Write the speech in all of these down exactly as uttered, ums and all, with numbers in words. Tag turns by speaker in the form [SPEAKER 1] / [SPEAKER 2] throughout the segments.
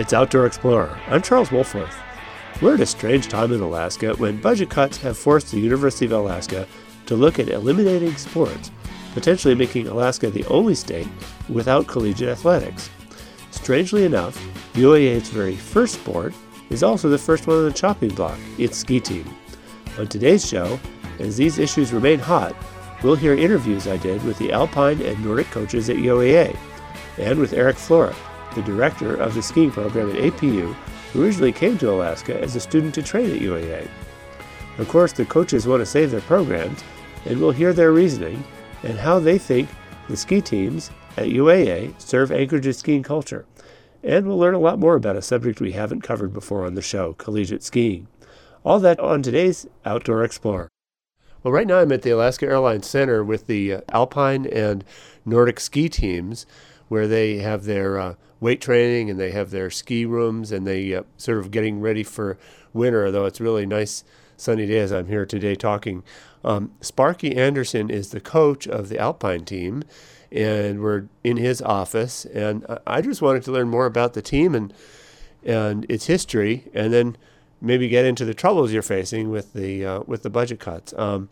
[SPEAKER 1] It's Outdoor Explorer. I'm Charles Wolforth. We're at a strange time in Alaska when budget cuts have forced the University of Alaska to look at eliminating sports, potentially making Alaska the only state without collegiate athletics. Strangely enough, U A A's very first sport is also the first one on the chopping block, its ski team. On today's show, as these issues remain hot, we'll hear interviews I did with the Alpine and Nordic coaches at U A A, and with Eric Flora, the director of the skiing program at A P U, who originally came to Alaska as a student to train at U A A. Of course, the coaches want to save their programs, and we'll hear their reasoning and how they think the ski teams at U A A serve Anchorage's skiing culture. And we'll learn a lot more about a subject we haven't covered before on the show, collegiate skiing. All that on today's Outdoor Explorer. Well, right now I'm at the Alaska Airlines Center with the uh, Alpine and Nordic ski teams, where they have their uh, weight training and they have their ski rooms and they uh, sort of getting ready for winter, though it's really nice sunny day as I'm here today talking. Um, Sparky Anderson is the coach of the Alpine team, and we're in his office, and I just wanted to learn more about the team and and its history, and then maybe get into the troubles you're facing with the uh, with the budget cuts. Um,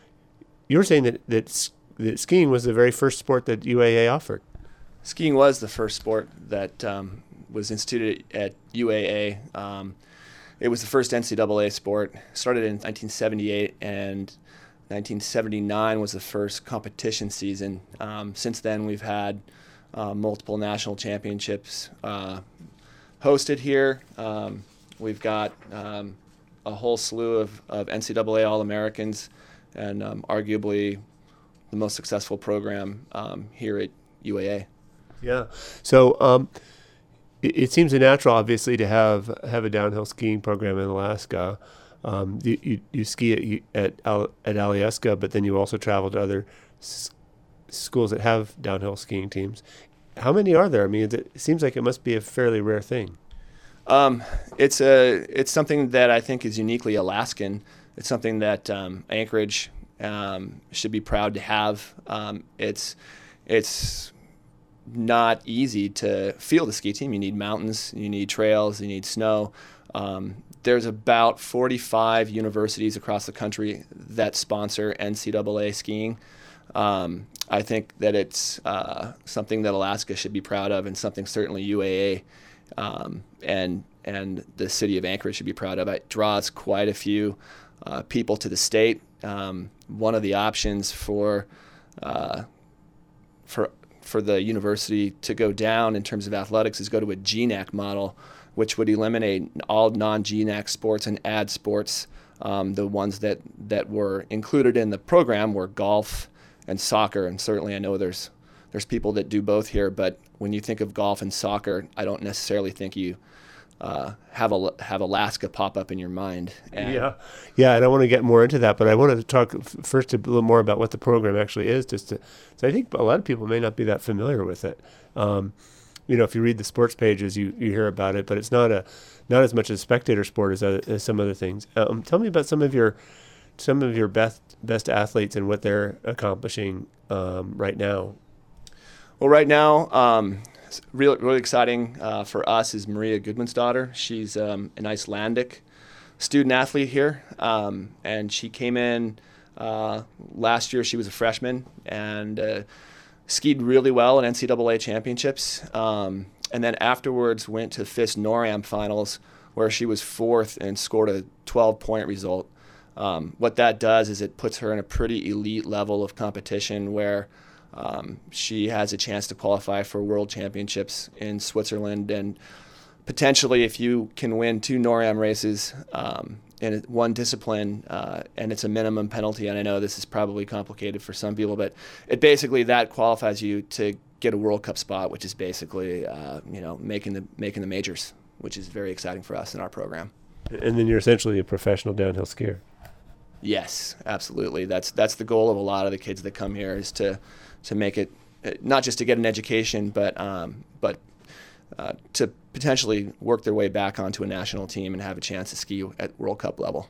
[SPEAKER 1] you were saying that, that that skiing was the very first sport that U A A offered.
[SPEAKER 2] Skiing was the first sport that um, was instituted at U A A. Um, it was the first N C double A sport. Started in nineteen seventy-eight, and nineteen seventy-nine was the first competition season. Um, since then, we've had uh, multiple national championships uh, hosted here. Um, we've got um, a whole slew of, of N C double A All-Americans, and um, arguably the most successful program um, here at U A A.
[SPEAKER 1] Yeah. So um, it, it seems a natural, obviously, to have have a downhill skiing program in Alaska. Um, you, you you ski at at, at Alyeska, but then you also travel to other s- schools that have downhill skiing teams. How many are there? I mean, it seems like it must be a fairly rare thing.
[SPEAKER 2] Um, it's a it's something that I think is uniquely Alaskan. It's something that um, Anchorage um, should be proud to have. Um, it's it's not easy to field a ski team. You need mountains, you need trails, you need snow. Um, there's about forty-five universities across the country that sponsor N C double A skiing. Um, I think that it's uh, something that Alaska should be proud of, and something certainly U A A um, and and the city of Anchorage should be proud of. It draws quite a few uh, people to the state. Um, one of the options for uh, for for the university to go down in terms of athletics is go to a G NAC model, which would eliminate all non-G NAC sports and add sports. Um, the ones that, that were included in the program were golf and soccer, and certainly I know there's there's people that do both here, but when you think of golf and soccer, I don't necessarily think you uh, have a, have Alaska pop up in your mind. And
[SPEAKER 1] yeah, yeah, and I want to get more into that, but I wanted to talk f- first a little more about what the program actually is, just to, so I think a lot of people may not be that familiar with it. Um, You know, if you read the sports pages, you, you hear about it, but it's not a not as much a spectator sport as, other, as some other things. Um, tell me about some of your some of your best best athletes and what they're accomplishing um, right now.
[SPEAKER 2] Well, right now, um, really really exciting uh, for us is Maria Goodmansdottir. She's um, an Icelandic student athlete here, um, and she came in uh, last year. She was a freshman and Uh, skied really well in N C double A championships, um, and then afterwards went to F I S NORAM finals, where she was fourth and scored a twelve-point result. Um, what that does is it puts her in a pretty elite level of competition where um, she has a chance to qualify for world championships in Switzerland, and potentially if you can win two NORAM races um, in one discipline, uh, and it's a minimum penalty, and I know this is probably complicated for some people, but it basically that qualifies you to get a World Cup spot, which is basically uh, you know making the making the majors, which is very exciting for us in our program.
[SPEAKER 1] And then you're essentially a professional downhill skier.
[SPEAKER 2] Yes, absolutely. That's that's the goal of a lot of the kids that come here, is to to make it not just to get an education, but um, but uh, to potentially work their way back onto a national team and have a chance to ski at World Cup level.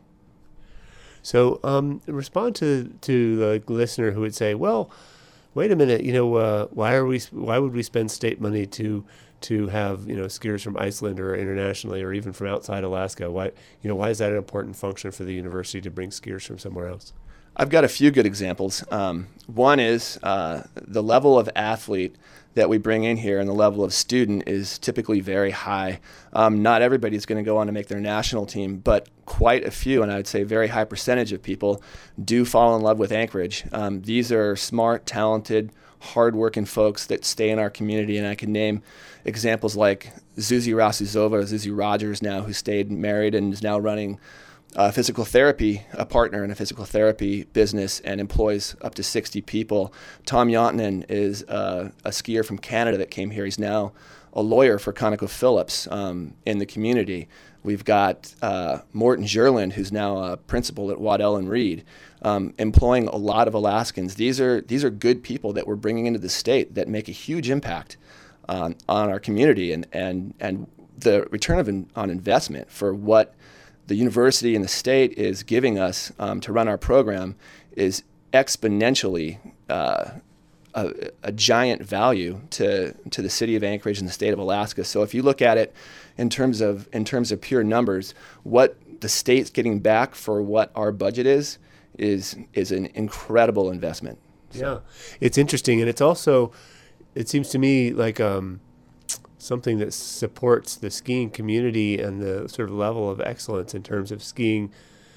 [SPEAKER 1] So um, respond to to the listener who would say, well, wait a minute, you know, uh, why are we why would we spend state money to to have, you know, skiers from Iceland or internationally or even from outside Alaska? Why, you know, why is that an important function for the university to bring skiers from somewhere else?
[SPEAKER 2] I've got a few good examples. Um, one is uh, the level of athlete that we bring in here and the level of student is typically very high. Um, not everybody's going to go on to make their national team, but quite a few, and I would say a very high percentage of people do fall in love with Anchorage. Um, these are smart, talented, hardworking folks that stay in our community, and I can name examples like Zuzi Rasuzova, Zuzi Rogers now, who stayed married and is now running Uh, physical therapy, a partner in a physical therapy business and employs up to sixty people. Tom Yontanen is uh, a skier from Canada that came here. He's now a lawyer for ConocoPhillips um, in the community. We've got uh, Morton Jerland, who's now a principal at Waddell and Reed, um, employing a lot of Alaskans. These are these are good people that we're bringing into the state that make a huge impact on, on our community, and, and, and the return of in, on investment for what the university and the state is giving us um, to run our program is exponentially uh, a, a giant value to to the city of Anchorage and the state of Alaska. So if you look at it in terms of in terms of pure numbers, what the state's getting back for what our budget is is is an incredible investment. So.
[SPEAKER 1] Yeah, it's interesting, and it's also, it seems to me like um, something that supports the skiing community and the sort of level of excellence in terms of skiing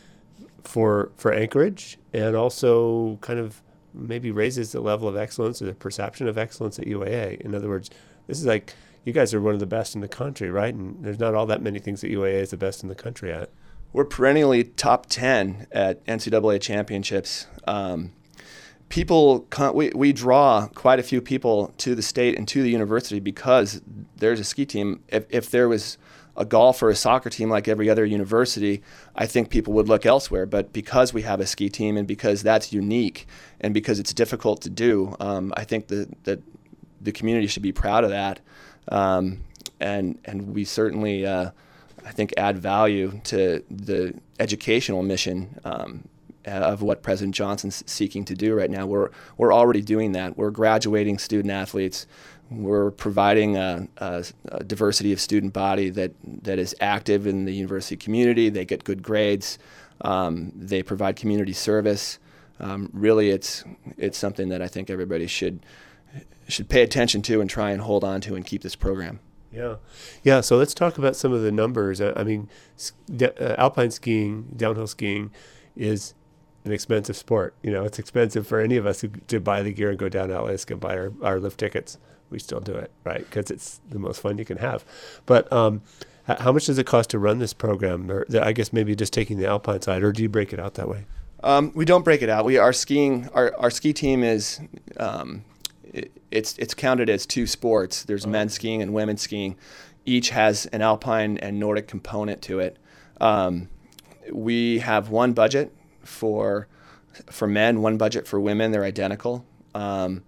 [SPEAKER 1] for for Anchorage, and also kind of maybe raises the level of excellence or the perception of excellence at U A A. In other words, this is like, you guys are one of the best in the country, right? And there's not all that many things that U A A is the best in the country at.
[SPEAKER 2] We're perennially top ten at N C double A championships. Um, People, we, we draw quite a few people to the state and to the university because there's a ski team. If, if there was a golf or a soccer team like every other university, I think people would look elsewhere. But because we have a ski team and because that's unique and because it's difficult to do, um, I think that the, the community should be proud of that. Um, and, and we certainly, uh, I think, add value to the educational mission um, of what President Johnson's seeking to do right now. We're we're already doing that. We're graduating student athletes. We're providing a, a, a diversity of student body that, that is active in the university community. They get good grades. Um, they provide community service. Um, really, it's it's something that I think everybody should should pay attention to and try and hold on to and keep this program.
[SPEAKER 1] Yeah, yeah. So let's talk about some of the numbers. I mean, uh, alpine skiing, downhill skiing, is an expensive sport. You know, it's expensive for any of us who, to buy the gear and go down to Alaska and buy our, our lift tickets. We still do it, right? Because it's the most fun you can have. But um, h- how much does it cost to run this program? Or I guess maybe just taking the alpine side, or do you break it out that way?
[SPEAKER 2] Um, we don't break it out. We our skiing our, our ski team is um, it, it's it's counted as two sports. There's oh. men's skiing and women's skiing. Each has an alpine and Nordic component to it. Um, we have one budget for for men, one budget for women. They're identical. Um,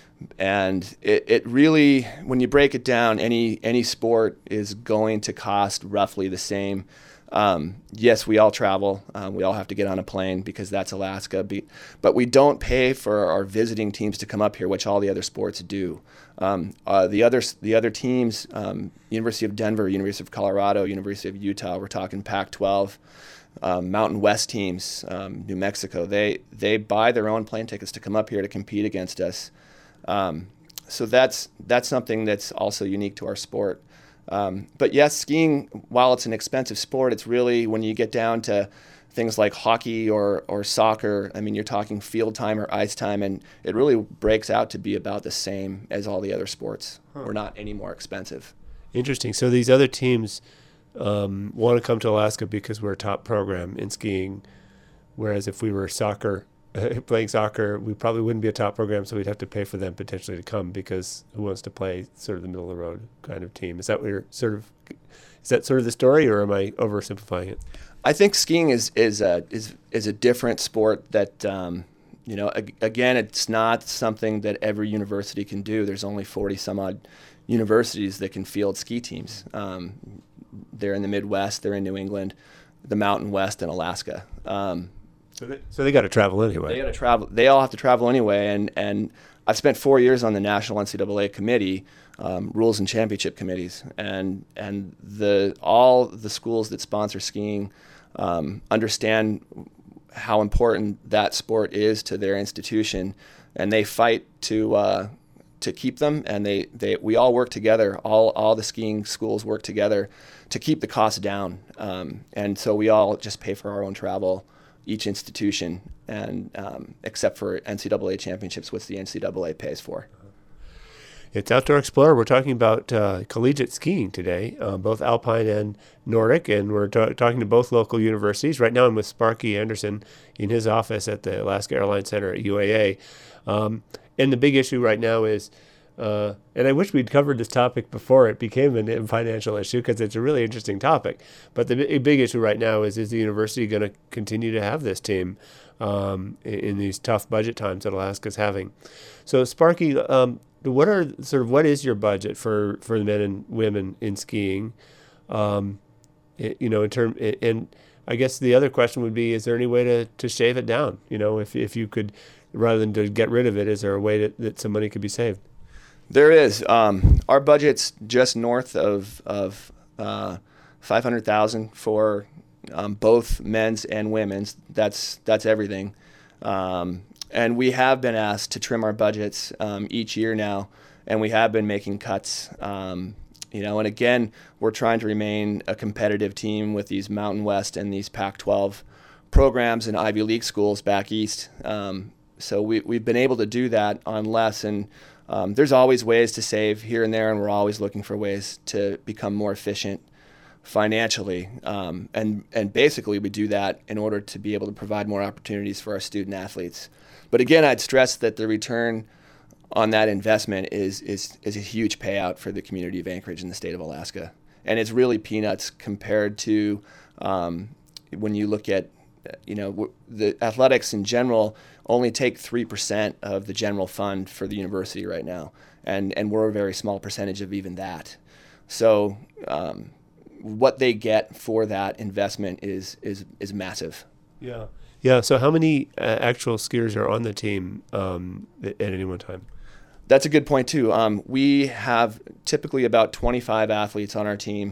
[SPEAKER 2] and it, it really, when you break it down, any any sport is going to cost roughly the same. Um, yes, we all travel. Um, we all have to get on a plane because that's Alaska. Be, but we don't pay for our visiting teams to come up here, which all the other sports do. Um, uh, the other the other teams, um, University of Denver, University of Colorado, University of Utah, we're talking Pac twelve. Um, Mountain West teams, um, New Mexico, they they buy their own plane tickets to come up here to compete against us. Um, so that's that's something that's also unique to our sport. Um, but yes, skiing, while it's an expensive sport, it's really, when you get down to things like hockey or, or soccer, I mean, you're talking field time or ice time, and it really breaks out to be about the same as all the other sports. Huh. We're not any more expensive.
[SPEAKER 1] Interesting. So these other teams Um, want to come to Alaska because we're a top program in skiing, whereas if we were soccer, uh, playing soccer, we probably wouldn't be a top program, so we'd have to pay for them potentially to come, because who wants to play sort of the middle of the road kind of team? Is that what you're sort of, is that sort of the story, or am I oversimplifying it?
[SPEAKER 2] I think skiing is is a is is a different sport that um, you know. Ag- again, it's not something that every university can do. There's only forty some odd universities that can field ski teams. Um, They're in the Midwest, they're in New England, the Mountain West, and Alaska. Um,
[SPEAKER 1] So they, so they got to travel anyway.
[SPEAKER 2] They got to travel. They all have to travel anyway. And, and I've spent four years on the National N C double A committee, um, rules and championship committees, and and the all the schools that sponsor skiing um, understand how important that sport is to their institution, and they fight to uh, to keep them. And they, they we all work together. All all the skiing schools work together to keep the costs down. Um, and so we all just pay for our own travel, each institution, and um, except for N C double A championships, which the N C double A pays for.
[SPEAKER 1] It's Outdoor Explorer. We're talking about uh, collegiate skiing today, uh, both Alpine and Nordic, and we're ta- talking to both local universities. Right now I'm with Sparky Anderson in his office at the Alaska Airlines Center at U A A. Um, and the big issue right now is, uh, and I wish we'd covered this topic before it became a financial issue, because it's a really interesting topic. But the b- big issue right now is, is the university going to continue to have this team um, in, in these tough budget times that Alaska's having? So Sparky, um, what are sort of what is your budget for, for the men and women in skiing? Um, it, you know, in term, and I guess the other question would be: is there any way to, to shave it down? You know, if if you could, rather than to get rid of it, is there a way to, that some money could be saved?
[SPEAKER 2] There is. Um, our budget's just north of of uh, five hundred thousand for um, both men's and women's. That's that's everything. Um, And we have been asked to trim our budgets um, each year now, and we have been making cuts. Um, you know, and again, we're trying to remain a competitive team with these Mountain West and these Pac twelve programs and Ivy League schools back east. Um, so we, we've been able to do that on less, and um, there's always ways to save here and there, and we're always looking for ways to become more efficient financially. Um, and, and basically we do that in order to be able to provide more opportunities for our student athletes. But again, I'd stress that the return on that investment is, is is a huge payout for the community of Anchorage and the state of Alaska. And it's really peanuts compared to um, when you look at, you know, w- the athletics in general only take three percent of the general fund for the university right now. And, and we're a very small percentage of even that. So um, what they get for that investment is is is massive.
[SPEAKER 1] Yeah. Yeah. So how many uh, actual skiers are on the team um, at any one time?
[SPEAKER 2] That's a good point too. Um, we have typically about twenty-five athletes on our team.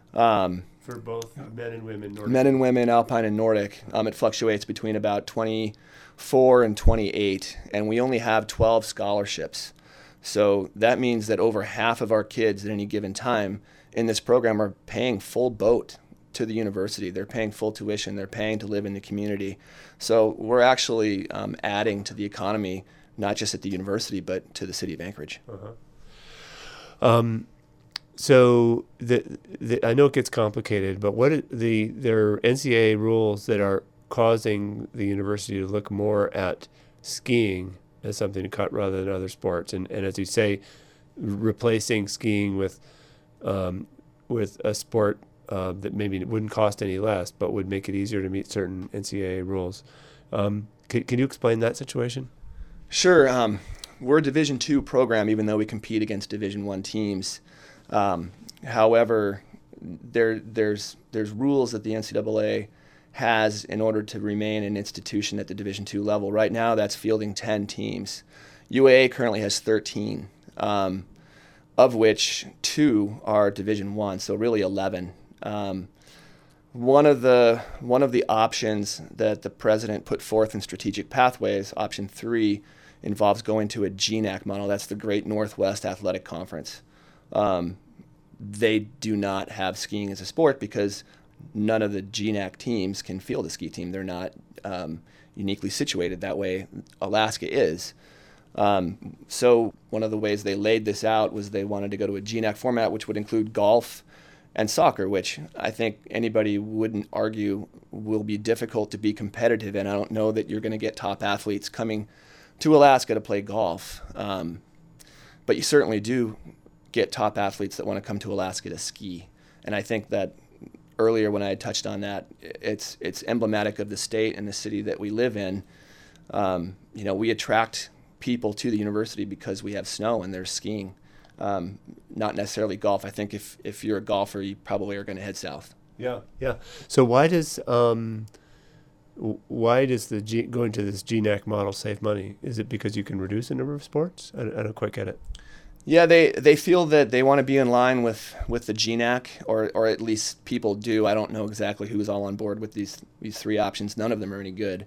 [SPEAKER 2] Um,
[SPEAKER 1] For both men and women, Nordic.
[SPEAKER 2] Men and women, Alpine and Nordic. Um, it fluctuates between about twenty-four and twenty-eight, and we only have twelve scholarships. So that means that over half of our kids at any given time in this program are paying full boat to the university. They're paying full tuition. They're paying to live in the community. So we're actually um, adding to the economy, not just at the university, but to the city of Anchorage.
[SPEAKER 1] Uh-huh. Um, so the, the I know it gets complicated, but what are the there are N C double A rules that are causing the university to look more at skiing as something to cut rather than other sports, and and as you say, replacing skiing with um, with a sport uh, that maybe wouldn't cost any less, but would make it easier to meet certain N C double A rules. Um, can, can you explain that situation?
[SPEAKER 2] Sure. Um, we're a Division two program, even though we compete against Division one teams. Um, however, there there's there's rules that the N C double A has in order to remain an institution at the Division two level. Right now, that's fielding ten teams. U A A currently has thirteen, um, of which two are Division one, so really eleven. Um, one of the one of the options that the president put forth in Strategic Pathways, option three, involves going to a G N A C model. That's the Great Northwest Athletic Conference. Um, they do not have skiing as a sport because none of the G N A C teams can field a ski team. They're not um, uniquely situated that way. Alaska is. Um, so one of the ways they laid this out was they wanted to go to a G N A C format, which would include golf and soccer, which I think anybody wouldn't argue will be difficult to be competitive in. I don't know that you're going to get top athletes coming to Alaska to play golf, um, but you certainly do get top athletes that want to come to Alaska to ski. And I think that earlier when I had touched on that, it's it's emblematic of the state and the city that we live in. Um, you know, we attract people to the university because we have snow and there's skiing, um, not necessarily golf. I think if, if you're a golfer, you probably are going to head south.
[SPEAKER 1] Yeah, yeah. So why does um, why does the G, going to this G N A C model save money? Is it because you can reduce the number of sports? I, I don't quite get it.
[SPEAKER 2] Yeah, they, they feel that they want to be in line with, with the G N A C, or or at least people do. I don't know exactly who's all on board with these these three options. None of them are any good.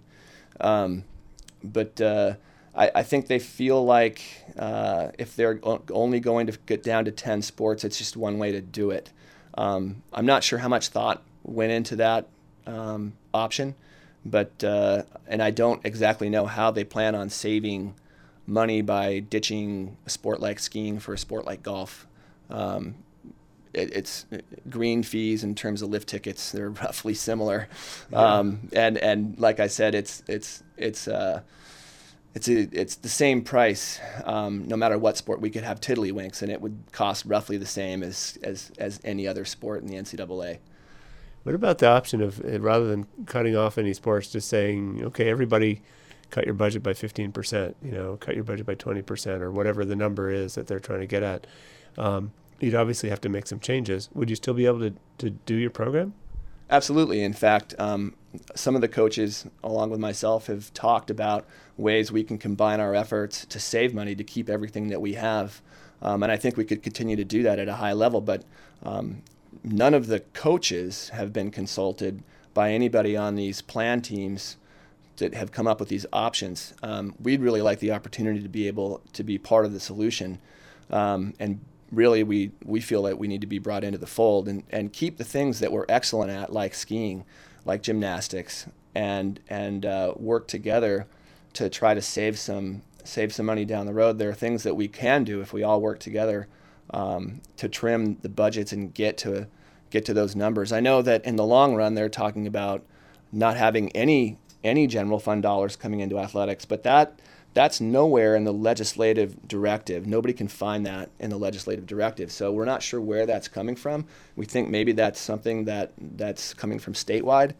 [SPEAKER 2] Um, but uh, I, I think they feel like uh, if they're only going to get down to ten sports, it's just one way to do it. Um, I'm not sure how much thought went into that um, option, but uh, and I don't exactly know how they plan on saving money by ditching a sport like skiing for a sport like golf. Um, it, it's green fees in terms of lift tickets; they're roughly similar, yeah. um, and and like I said, it's it's it's uh, it's a, it's the same price um, no matter what sport. We could have tiddlywinks, and it would cost roughly the same as as as any other sport in the N C double A.
[SPEAKER 1] What about the option of uh, rather than cutting off any sports, just saying, okay, everybody, cut your budget by fifteen percent, you know, cut your budget by twenty percent, or whatever the number is that they're trying to get at. Um, you'd obviously have to make some changes. Would you still be able to, to do your program?
[SPEAKER 2] Absolutely. In fact, um, some of the coaches, along with myself, have talked about ways we can combine our efforts to save money to keep everything that we have. Um, and I think we could continue to do that at a high level. But um, none of the coaches have been consulted by anybody on these plan teams that have come up with these options. Um, we'd really like the opportunity to be able to be part of the solution. Um, and really, we, we feel that we need to be brought into the fold and, and keep the things that we're excellent at, like skiing, like gymnastics, and and uh, work together to try to save some save some money down the road. There are things that we can do if we all work together um, to trim the budgets and get to get to those numbers. I know that in the long run, they're talking about not having any any general fund dollars coming into athletics, but that that's nowhere in the legislative directive. Nobody can find that in the legislative directive. So we're not sure where that's coming from. We think maybe that's something that that's coming from statewide.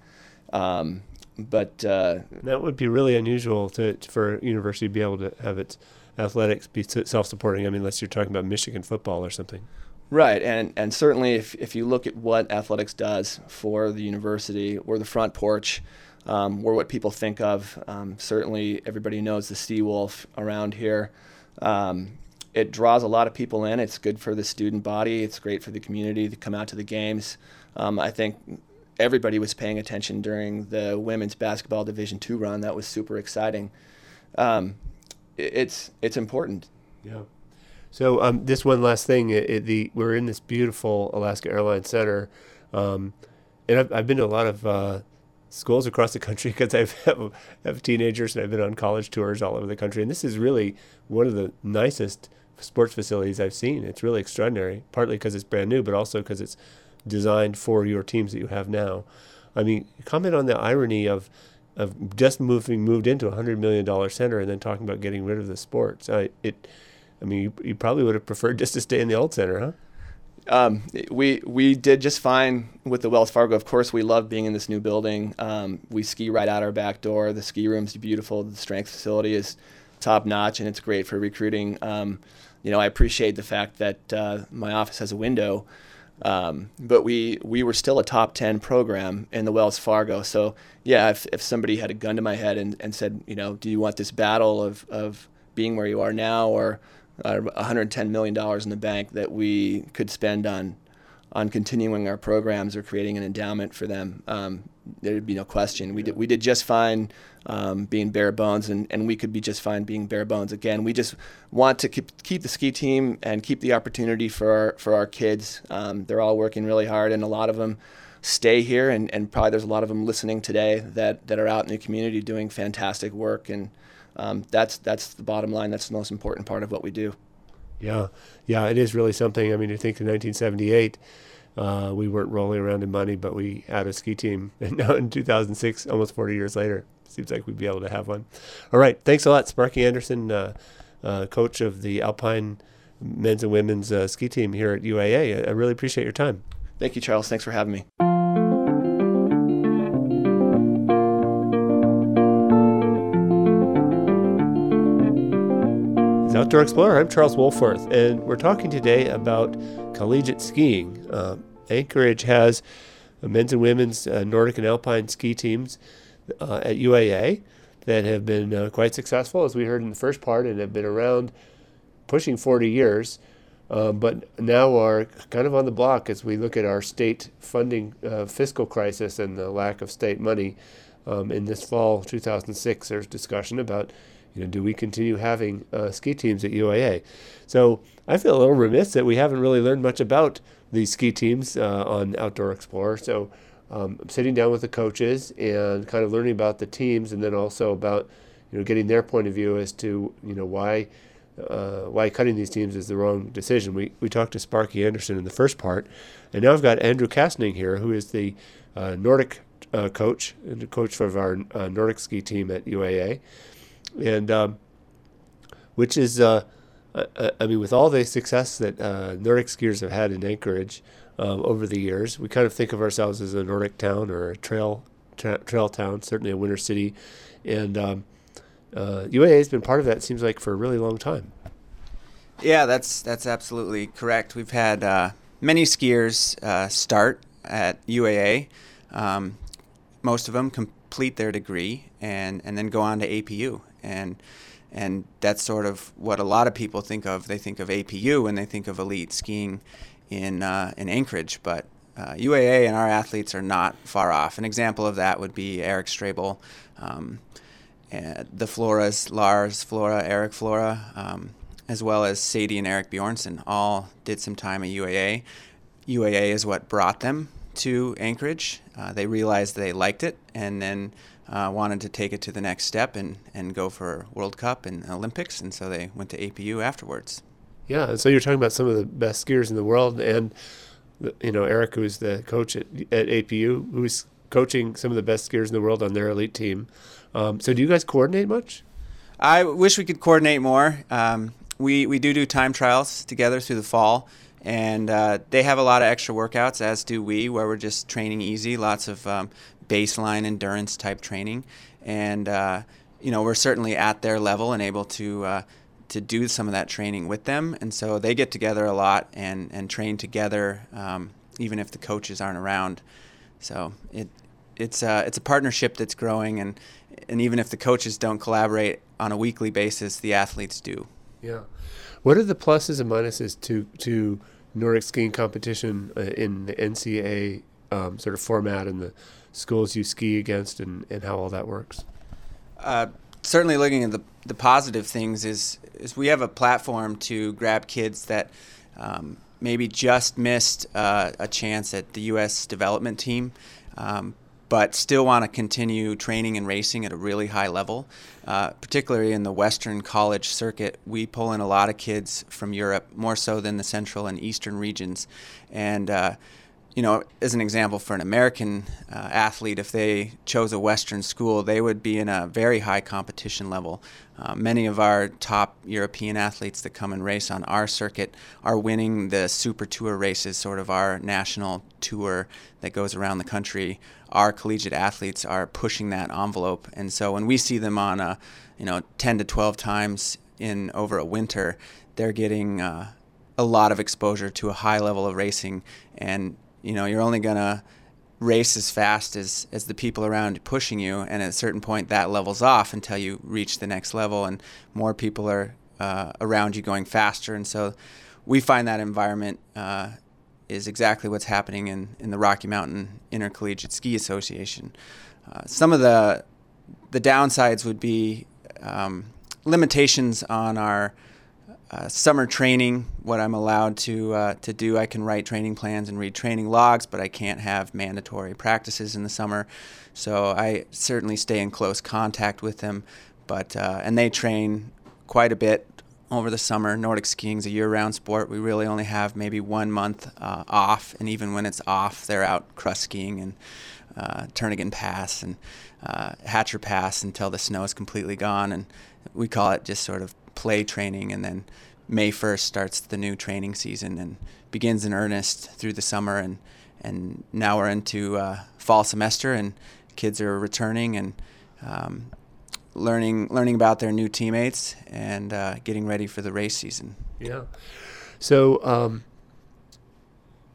[SPEAKER 2] Um, but uh,
[SPEAKER 1] that would be really unusual to, for a university to be able to have its athletics be self-supporting. I mean, unless you're talking about Michigan football or something.
[SPEAKER 2] Right, and and certainly if if you look at what athletics does for the university, we're the front porch. Um, we're what people think of. Um, certainly, everybody knows the Seawolf around here. Um, it draws a lot of people in. It's good for the student body. It's great for the community to come out to the games. Um, I think everybody was paying attention during the women's basketball Division two run. That was super exciting. Um, it, it's it's important.
[SPEAKER 1] Yeah. So um, this one last thing. It, it, the we're in this beautiful Alaska Airlines Center, um, and I've, I've been to a lot of uh, schools across the country because I have, have teenagers and I've been on college tours all over the country. And this is really one of the nicest sports facilities I've seen. It's really extraordinary, partly because it's brand new, but also because it's designed for your teams that you have now. I mean, comment on the irony of of just moving moved into a one hundred million dollars center and then talking about getting rid of the sports. I, it, I mean, you, you probably would have preferred just to stay in the old center, huh?
[SPEAKER 2] Um, we we did just fine with the Wells Fargo. Of course, we love being in this new building. Um, we ski right out our back door. The ski room's beautiful. The strength facility is top notch, and it's great for recruiting. Um, you know, I appreciate the fact that uh, my office has a window, um, but we we were still a top ten program in the Wells Fargo. So yeah, if if somebody had a gun to my head and, and said, you know, do you want this battle of of being where you are now, or Uh, one hundred ten million dollars in the bank that we could spend on on continuing our programs or creating an endowment for them, um, there'd be no question. We did we did just fine um, being bare bones, and, and we could be just fine being bare bones again. We just want to keep keep the ski team and keep the opportunity for our, for our kids. Um, they're all working really hard, and a lot of them stay here, and, and probably there's a lot of them listening today that, that are out in the community doing fantastic work, and Um, that's that's the bottom line. That's the most important part of what we do.
[SPEAKER 1] Yeah, yeah, it is really something. I mean, I think in nineteen seventy-eight, uh, we weren't rolling around in money, but we had a ski team. And now in two thousand six, almost forty years later, seems like we'd be able to have one. All right, thanks a lot, Sparky Anderson, uh, uh, coach of the Alpine men's and women's uh, ski team here at U A A. I, I really appreciate your time.
[SPEAKER 2] Thank you, Charles. Thanks for having me.
[SPEAKER 1] Outdoor Explorer, I'm Charles Wolforth, and we're talking today about collegiate skiing. Uh, Anchorage has men's and women's uh, Nordic and Alpine ski teams uh, at U A A that have been uh, quite successful, as we heard in the first part, and have been around pushing forty years, um, but now are kind of on the block as we look at our state funding uh, fiscal crisis and the lack of state money. Um, in this fall, two thousand six, there's discussion about, you know, do we continue having uh, ski teams at U A A? So I feel a little remiss that we haven't really learned much about these ski teams uh, on Outdoor Explorer. So um, I'm sitting down with the coaches and kind of learning about the teams, and then also about, you know, getting their point of view as to, you know, why uh, why cutting these teams is the wrong decision. We we talked to Sparky Anderson in the first part, and now I've got Andrew Kastning here, who is the uh, Nordic uh, coach and the coach of our uh, Nordic ski team at U A A, and um, which is, uh, I, I mean, with all the success that uh, Nordic skiers have had in Anchorage um, over the years, we kind of think of ourselves as a Nordic town or a trail tra- trail town, certainly a winter city, and um, Uh, U A A has been part of that, it seems like, for a really long time.
[SPEAKER 3] Yeah, that's that's absolutely correct. We've had uh, many skiers uh, start at U A A. Um, most of them complete their degree and, and then go on to A P U. And and that's sort of what a lot of people think of. They think of A P U when they think of elite skiing in uh, in Anchorage. But uh, U A A and our athletes are not far off. An example of that would be Eric Strabel. Um, Uh, the Floras, Lars Flora, Eric Flora, um, as well as Sadie and Eric Bjornsson, all did some time at U A A. U A A is what brought them to Anchorage. Uh, they realized they liked it and then uh, wanted to take it to the next step and, and go for World Cup and Olympics, and so they went to A P U afterwards.
[SPEAKER 1] Yeah, and so you're talking about some of the best skiers in the world, and you know, Eric, who's the coach at, at A P U, who's coaching some of the best skiers in the world on their elite team. Um, so do you guys coordinate much?
[SPEAKER 3] I wish we could coordinate more. Um, we, we do do time trials together through the fall, and uh, they have a lot of extra workouts, as do we, where we're just training easy, lots of um, baseline endurance type training. And, uh, you know, we're certainly at their level and able to uh, to do some of that training with them. And so they get together a lot and, and train together, um, even if the coaches aren't around. So it it's uh, it's a partnership that's growing, and and even if the coaches don't collaborate on a weekly basis, the athletes do.
[SPEAKER 1] Yeah. What are the pluses and minuses to to Nordic skiing competition uh, in the N C A A um, sort of format and the schools you ski against, and, and how all that works?
[SPEAKER 3] Uh, certainly looking at the, the positive things is, is we have a platform to grab kids that um, maybe just missed uh, a chance at the U S development team, um, but still want to continue training and racing at a really high level. Uh, particularly in the Western college circuit, we pull in a lot of kids from Europe, more so than the Central and Eastern regions. And, uh, you know, as an example, for an American uh, athlete, if they chose a Western school, they would be in a very high competition level. Uh, many of our top European athletes that come and race on our circuit are winning the Super Tour races, sort of our national tour that goes around the country. Our collegiate athletes are pushing that envelope, and so when we see them on a, you know, ten to twelve times in over a winter, they're getting uh, a lot of exposure to a high level of racing. And you know, you're only gonna race as fast as, as the people around you pushing you, and at a certain point that levels off until you reach the next level and more people are uh, around you going faster. And so we find that environment uh, is exactly what's happening in, in the Rocky Mountain Intercollegiate Ski Association. Uh, some of the the downsides would be um, limitations on our Uh, summer training, what I'm allowed to uh, to do. I can write training plans and read training logs, but I can't have mandatory practices in the summer. So I certainly stay in close contact with them, but uh, and they train quite a bit over the summer. Nordic skiing's a year-round sport. We really only have maybe one month uh, off, and even when it's off, they're out crust skiing and uh, Turnagain Pass and uh, Hatcher Pass until the snow is completely gone, and we call it just sort of play training. And then May first starts the new training season and begins in earnest through the summer, and and now we're into uh, fall semester and kids are returning and um, learning learning about their new teammates and uh, getting ready for the race season.
[SPEAKER 1] Yeah. So um,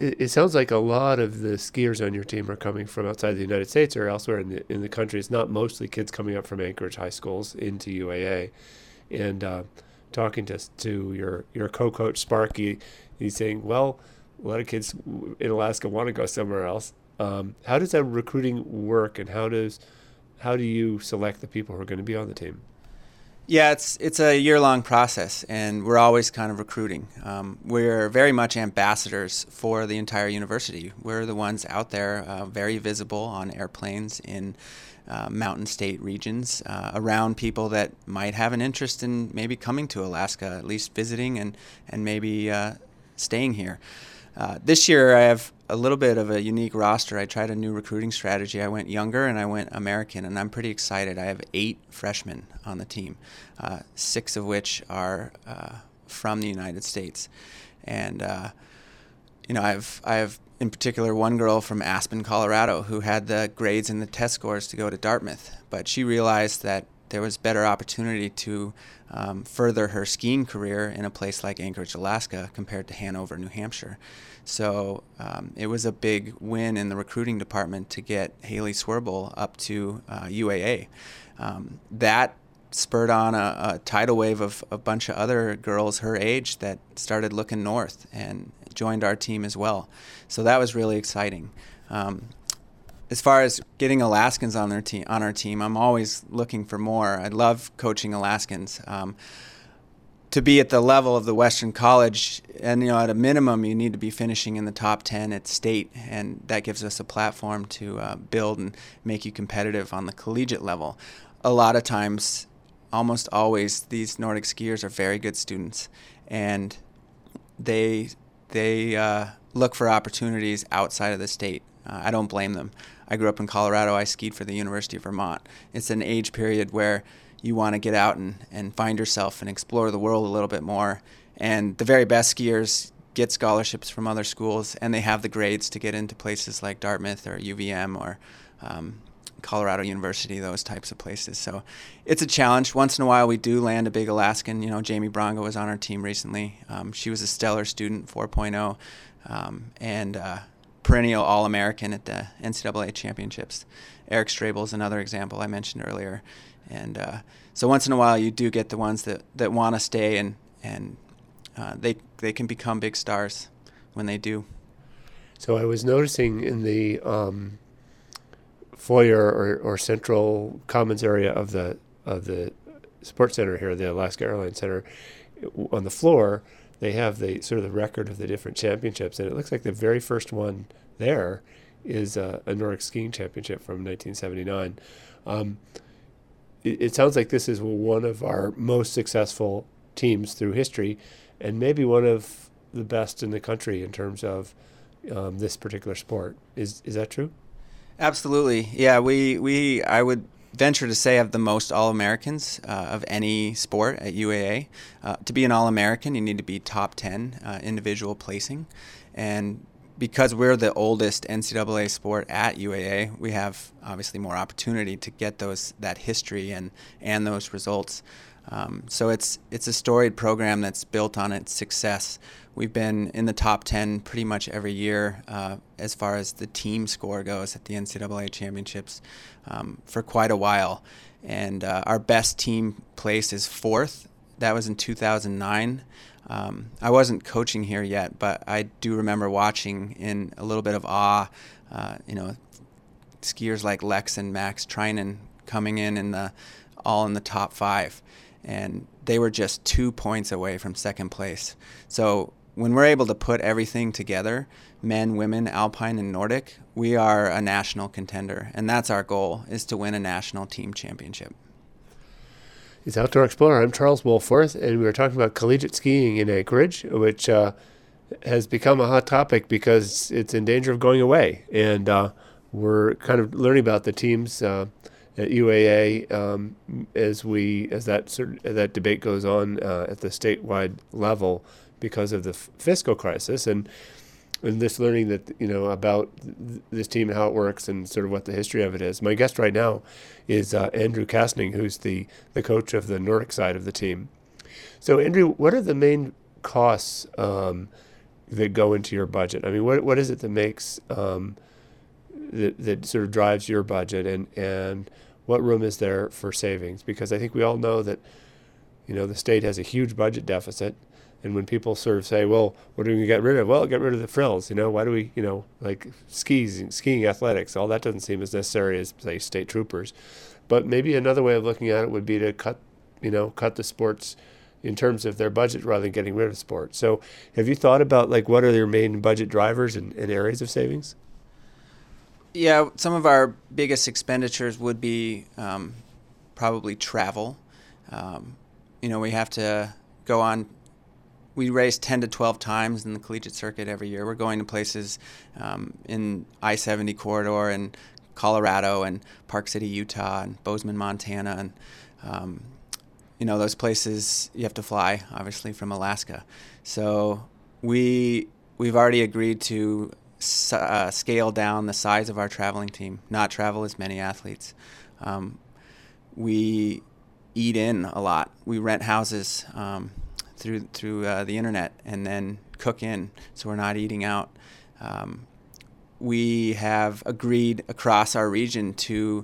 [SPEAKER 1] it, it sounds like a lot of the skiers on your team are coming from outside the United States or elsewhere in the in the country. It's not mostly kids coming up from Anchorage high schools into U A A. And uh, talking to to your your co-coach Sparky, he's saying, well, a lot of kids in Alaska want to go somewhere else. Um, how does that recruiting work, and how does how do you select the people who are going to be on the team?
[SPEAKER 3] Yeah, it's it's a year-long process, and we're always kind of recruiting. Um, we're very much ambassadors for the entire university. We're the ones out there, uh, very visible on airplanes in uh, mountain state regions, uh, around people that might have an interest in maybe coming to Alaska, at least visiting and, and maybe uh, staying here. Uh, this year, I have a little bit of a unique roster. I tried a new recruiting strategy. I went younger and I went American, and I'm pretty excited. I have eight freshmen on the team, uh, six of which are uh, from the United States. And, uh, you know, I have, I have in particular one girl from Aspen, Colorado, who had the grades and the test scores to go to Dartmouth, but she realized that there was better opportunity to um, further her skiing career in a place like Anchorage, Alaska, compared to Hanover, New Hampshire. So um, it was a big win in the recruiting department to get Haley Swerble up to uh, U A A. Um, that spurred on a, a tidal wave of a bunch of other girls her age that started looking north and joined our team as well. So that was really exciting. Um, As far as getting Alaskans on their team, on our team, I'm always looking for more. I love coaching Alaskans. Um, to be at the level of the Western College, and you know, at a minimum, you need to be finishing in the top ten at state, and that gives us a platform to uh, build and make you competitive on the collegiate level. A lot of times, almost always, these Nordic skiers are very good students, and they they uh, look for opportunities outside of the state. Uh, I don't blame them. I grew up in Colorado. I skied for the University of Vermont. It's an age period where you want to get out and, and find yourself and explore the world a little bit more. And the very best skiers get scholarships from other schools, and they have the grades to get into places like Dartmouth or U V M or um, Colorado University, those types of places. So it's a challenge. Once in a while we do land a big Alaskan. You know, Jamie Brongo was on our team recently. Um, she was a stellar student, four point oh, um, and uh, perennial All-American at the N C double A championships. Eric Strabel is another example I mentioned earlier. And uh, so once in a while you do get the ones that, that want to stay, and, and uh, they they can become big stars when they do.
[SPEAKER 1] So I was noticing in the um, foyer or, or central commons area of the of the sports center here, the Alaska Airlines Center, on the floor, they have the sort of the record of the different championships, and it looks like the very first one there is uh, a Nordic skiing championship from nineteen seventy-nine. Um, it, it sounds like this is one of our most successful teams through history, and maybe one of the best in the country in terms of um, this particular sport. Is is that true?
[SPEAKER 3] Absolutely. Yeah, we, we I would venture to say have the most All-Americans uh, of any sport at U A A. Uh, to be an All-American, you need to be top ten uh, individual placing. And because we're the oldest N C double A sport at U A A, we have obviously more opportunity to get those that history and, and those results. Um, so it's it's a storied program that's built on its success. We've been in the top ten pretty much every year uh, as far as the team score goes at the N C double A championships um, for quite a while. And uh, our best team place is fourth. That was in two thousand nine. Um, I wasn't coaching here yet, but I do remember watching in a little bit of awe, uh, you know, skiers like Lex and Max Treinen coming in in the all in the top five. And they were just two points away from second place. So when we're able to put everything together, men, women, Alpine, and Nordic, we are a national contender. And that's our goal, is to win a national team championship.
[SPEAKER 1] It's Outdoor Explorer. I'm Charles Wohlforth, and we were talking about collegiate skiing in Anchorage, which uh, has become a hot topic because it's in danger of going away. And uh, we're kind of learning about the teams uh, at U A A um, as we as that sort as that debate goes on uh, at the statewide level because of the f- fiscal crisis, and and this learning that you know about th- this team and how it works and sort of what the history of it is. My guest right now is uh, Andrew Kastning, who's the the coach of the Nordic side of the team. So Andrew, what are the main costs um, that go into your budget? I mean, what what is it that makes um, that that sort of drives your budget, and and what room is there for savings? Because I think we all know that, you know, the state has a huge budget deficit. And when people sort of say, well, what are we going to get rid of? Well, get rid of the frills. You know, why do we, you know, like skis, skiing athletics, all that doesn't seem as necessary as, say, state troopers. But maybe another way of looking at it would be to cut, you know, cut the sports in terms of their budget rather than getting rid of sports. So have you thought about, like, what are your main budget drivers and, and areas of savings?
[SPEAKER 3] Yeah, some of our biggest expenditures would be um, probably travel. Um, you know, we have to go on. We race ten to twelve times in the collegiate circuit every year. We're going to places um, in I seventy corridor and Colorado and Park City, Utah, and Bozeman, Montana, and um, you know, those places you have to fly, obviously, from Alaska. So we we've already agreed to uh, scale down the size of our traveling team, not travel as many athletes. Um, we eat in a lot. We rent houses Um, through through uh, the internet and then cook in, so we're not eating out. Um, we have agreed across our region to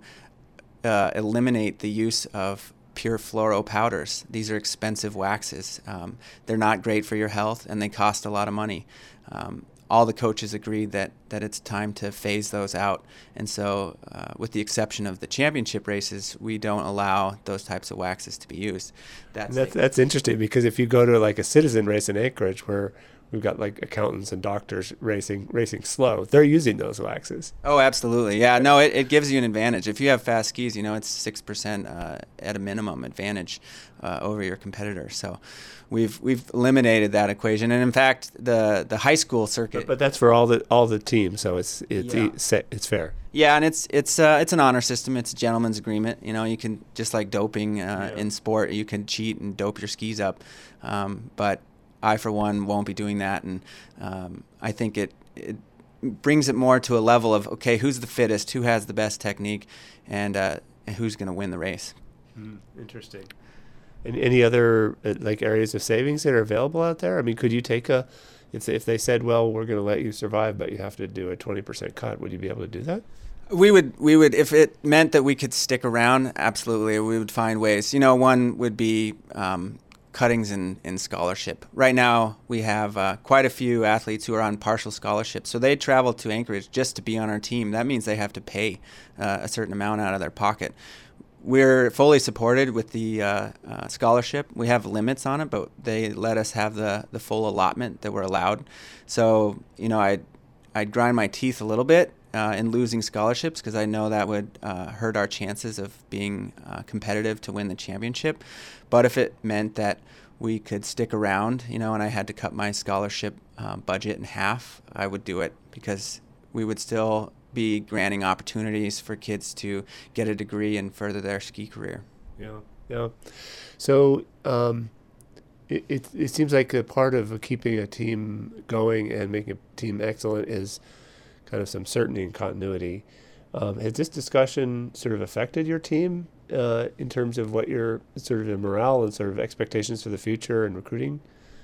[SPEAKER 3] uh, eliminate the use of pure fluoro powders. These are expensive waxes. Um, they're not great for your health, and they cost a lot of money. Um, all the coaches agreed that, that it's time to phase those out. And so uh, with the exception of the championship races, we don't allow those types of waxes to be used. That's
[SPEAKER 1] that's, that's interesting, because if you go to like a citizen race in Anchorage where we've got like accountants and doctors racing racing slow, they're using those waxes.
[SPEAKER 3] Oh, absolutely. Yeah, no, it, it gives you an advantage. If you have fast skis, you know, it's six percent uh, at a minimum advantage uh, over your competitor. So we've we've eliminated that equation. And in fact, the the high school circuit.
[SPEAKER 1] But, but that's for all the all the teams, so it's it's
[SPEAKER 3] Yeah.
[SPEAKER 1] it's, it's fair.
[SPEAKER 3] Yeah, and it's it's uh, it's an honor system. It's a gentleman's agreement. You know, you can, just like doping uh,
[SPEAKER 1] Yeah.
[SPEAKER 3] in sport, you can cheat and dope your skis up. Um, but I, for one, won't be doing that. And um, I think it, it brings it more to a level of, okay, who's the fittest, who has the best technique, and uh, who's going to win the race.
[SPEAKER 1] Mm, interesting. And any other uh, like areas of savings that are available out there? I mean, could you take a, if if they said, well, we're going to let you survive, but you have to do a twenty percent cut, would you be able to do that?
[SPEAKER 3] We would, we would, if it meant that we could stick around, absolutely, we would find ways. You know, one would be um, cuttings in, in scholarship. Right now, we have uh, quite a few athletes who are on partial scholarship. So they travel to Anchorage just to be on our team. That means they have to pay uh, a certain amount out of their pocket. We're fully supported with the uh, uh, scholarship. We have limits on it, but they let us have the, the full allotment that we're allowed. So, you know, I'd, I'd grind my teeth a little bit uh, in losing scholarships, because I know that would uh, hurt our chances of being uh, competitive to win the championship. But if it meant that we could stick around, you know, and I had to cut my scholarship uh, budget in half, I would do it, because we would still be granting opportunities for kids to get a degree and further their ski career.
[SPEAKER 1] Yeah, yeah. So um, it, it it seems like a part of keeping a team going and making a team excellent is kind of some certainty and continuity. Um, has this discussion sort of affected your team uh, in terms of what your sort of morale and sort of expectations for the future and recruiting?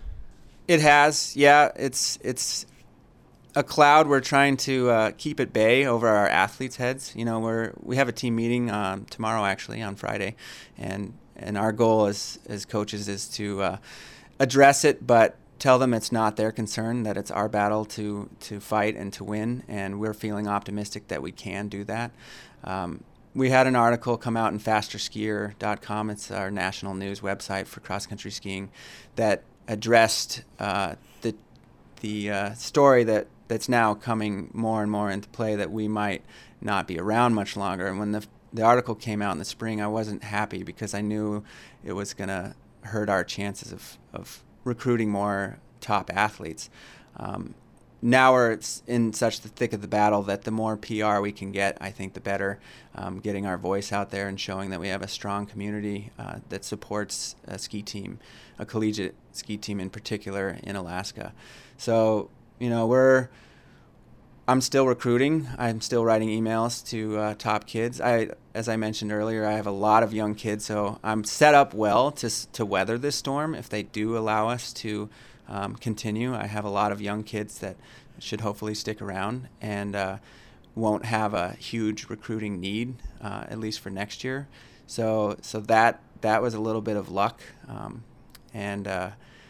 [SPEAKER 3] It has, yeah. It's it's a cloud we're trying to uh, keep at bay over our athletes' heads. You know, we're we have a team meeting um, tomorrow, actually, on Friday, and and our goal as as coaches is to uh, address it, but tell them it's not their concern, that it's our battle to to fight and to win, and we're feeling optimistic that we can do that. Um, we had an article come out in faster skier dot com. It's our national news website for cross-country skiing, that addressed uh, the the uh, story that that's now coming more and more into play, that we might not be around much longer. And when the the article came out in the spring, I wasn't happy, because I knew it was going to hurt our chances of, of recruiting more top athletes. Um, now we're in such the thick of the battle that the more P R we can get, I think the better, um, getting our voice out there and showing that we have a strong community uh, that supports a ski team, a collegiate ski team in particular in Alaska. So, you know, we're I'm still recruiting. I'm still writing emails to uh, top kids. I, as I mentioned earlier, I have a lot of young kids, so I'm set up well to to weather this storm if they do allow us to um, continue. I have a lot of young kids that should hopefully stick around and uh, won't have a huge recruiting need, uh, at least for next year. So so that that was a little bit of luck. Um, and uh,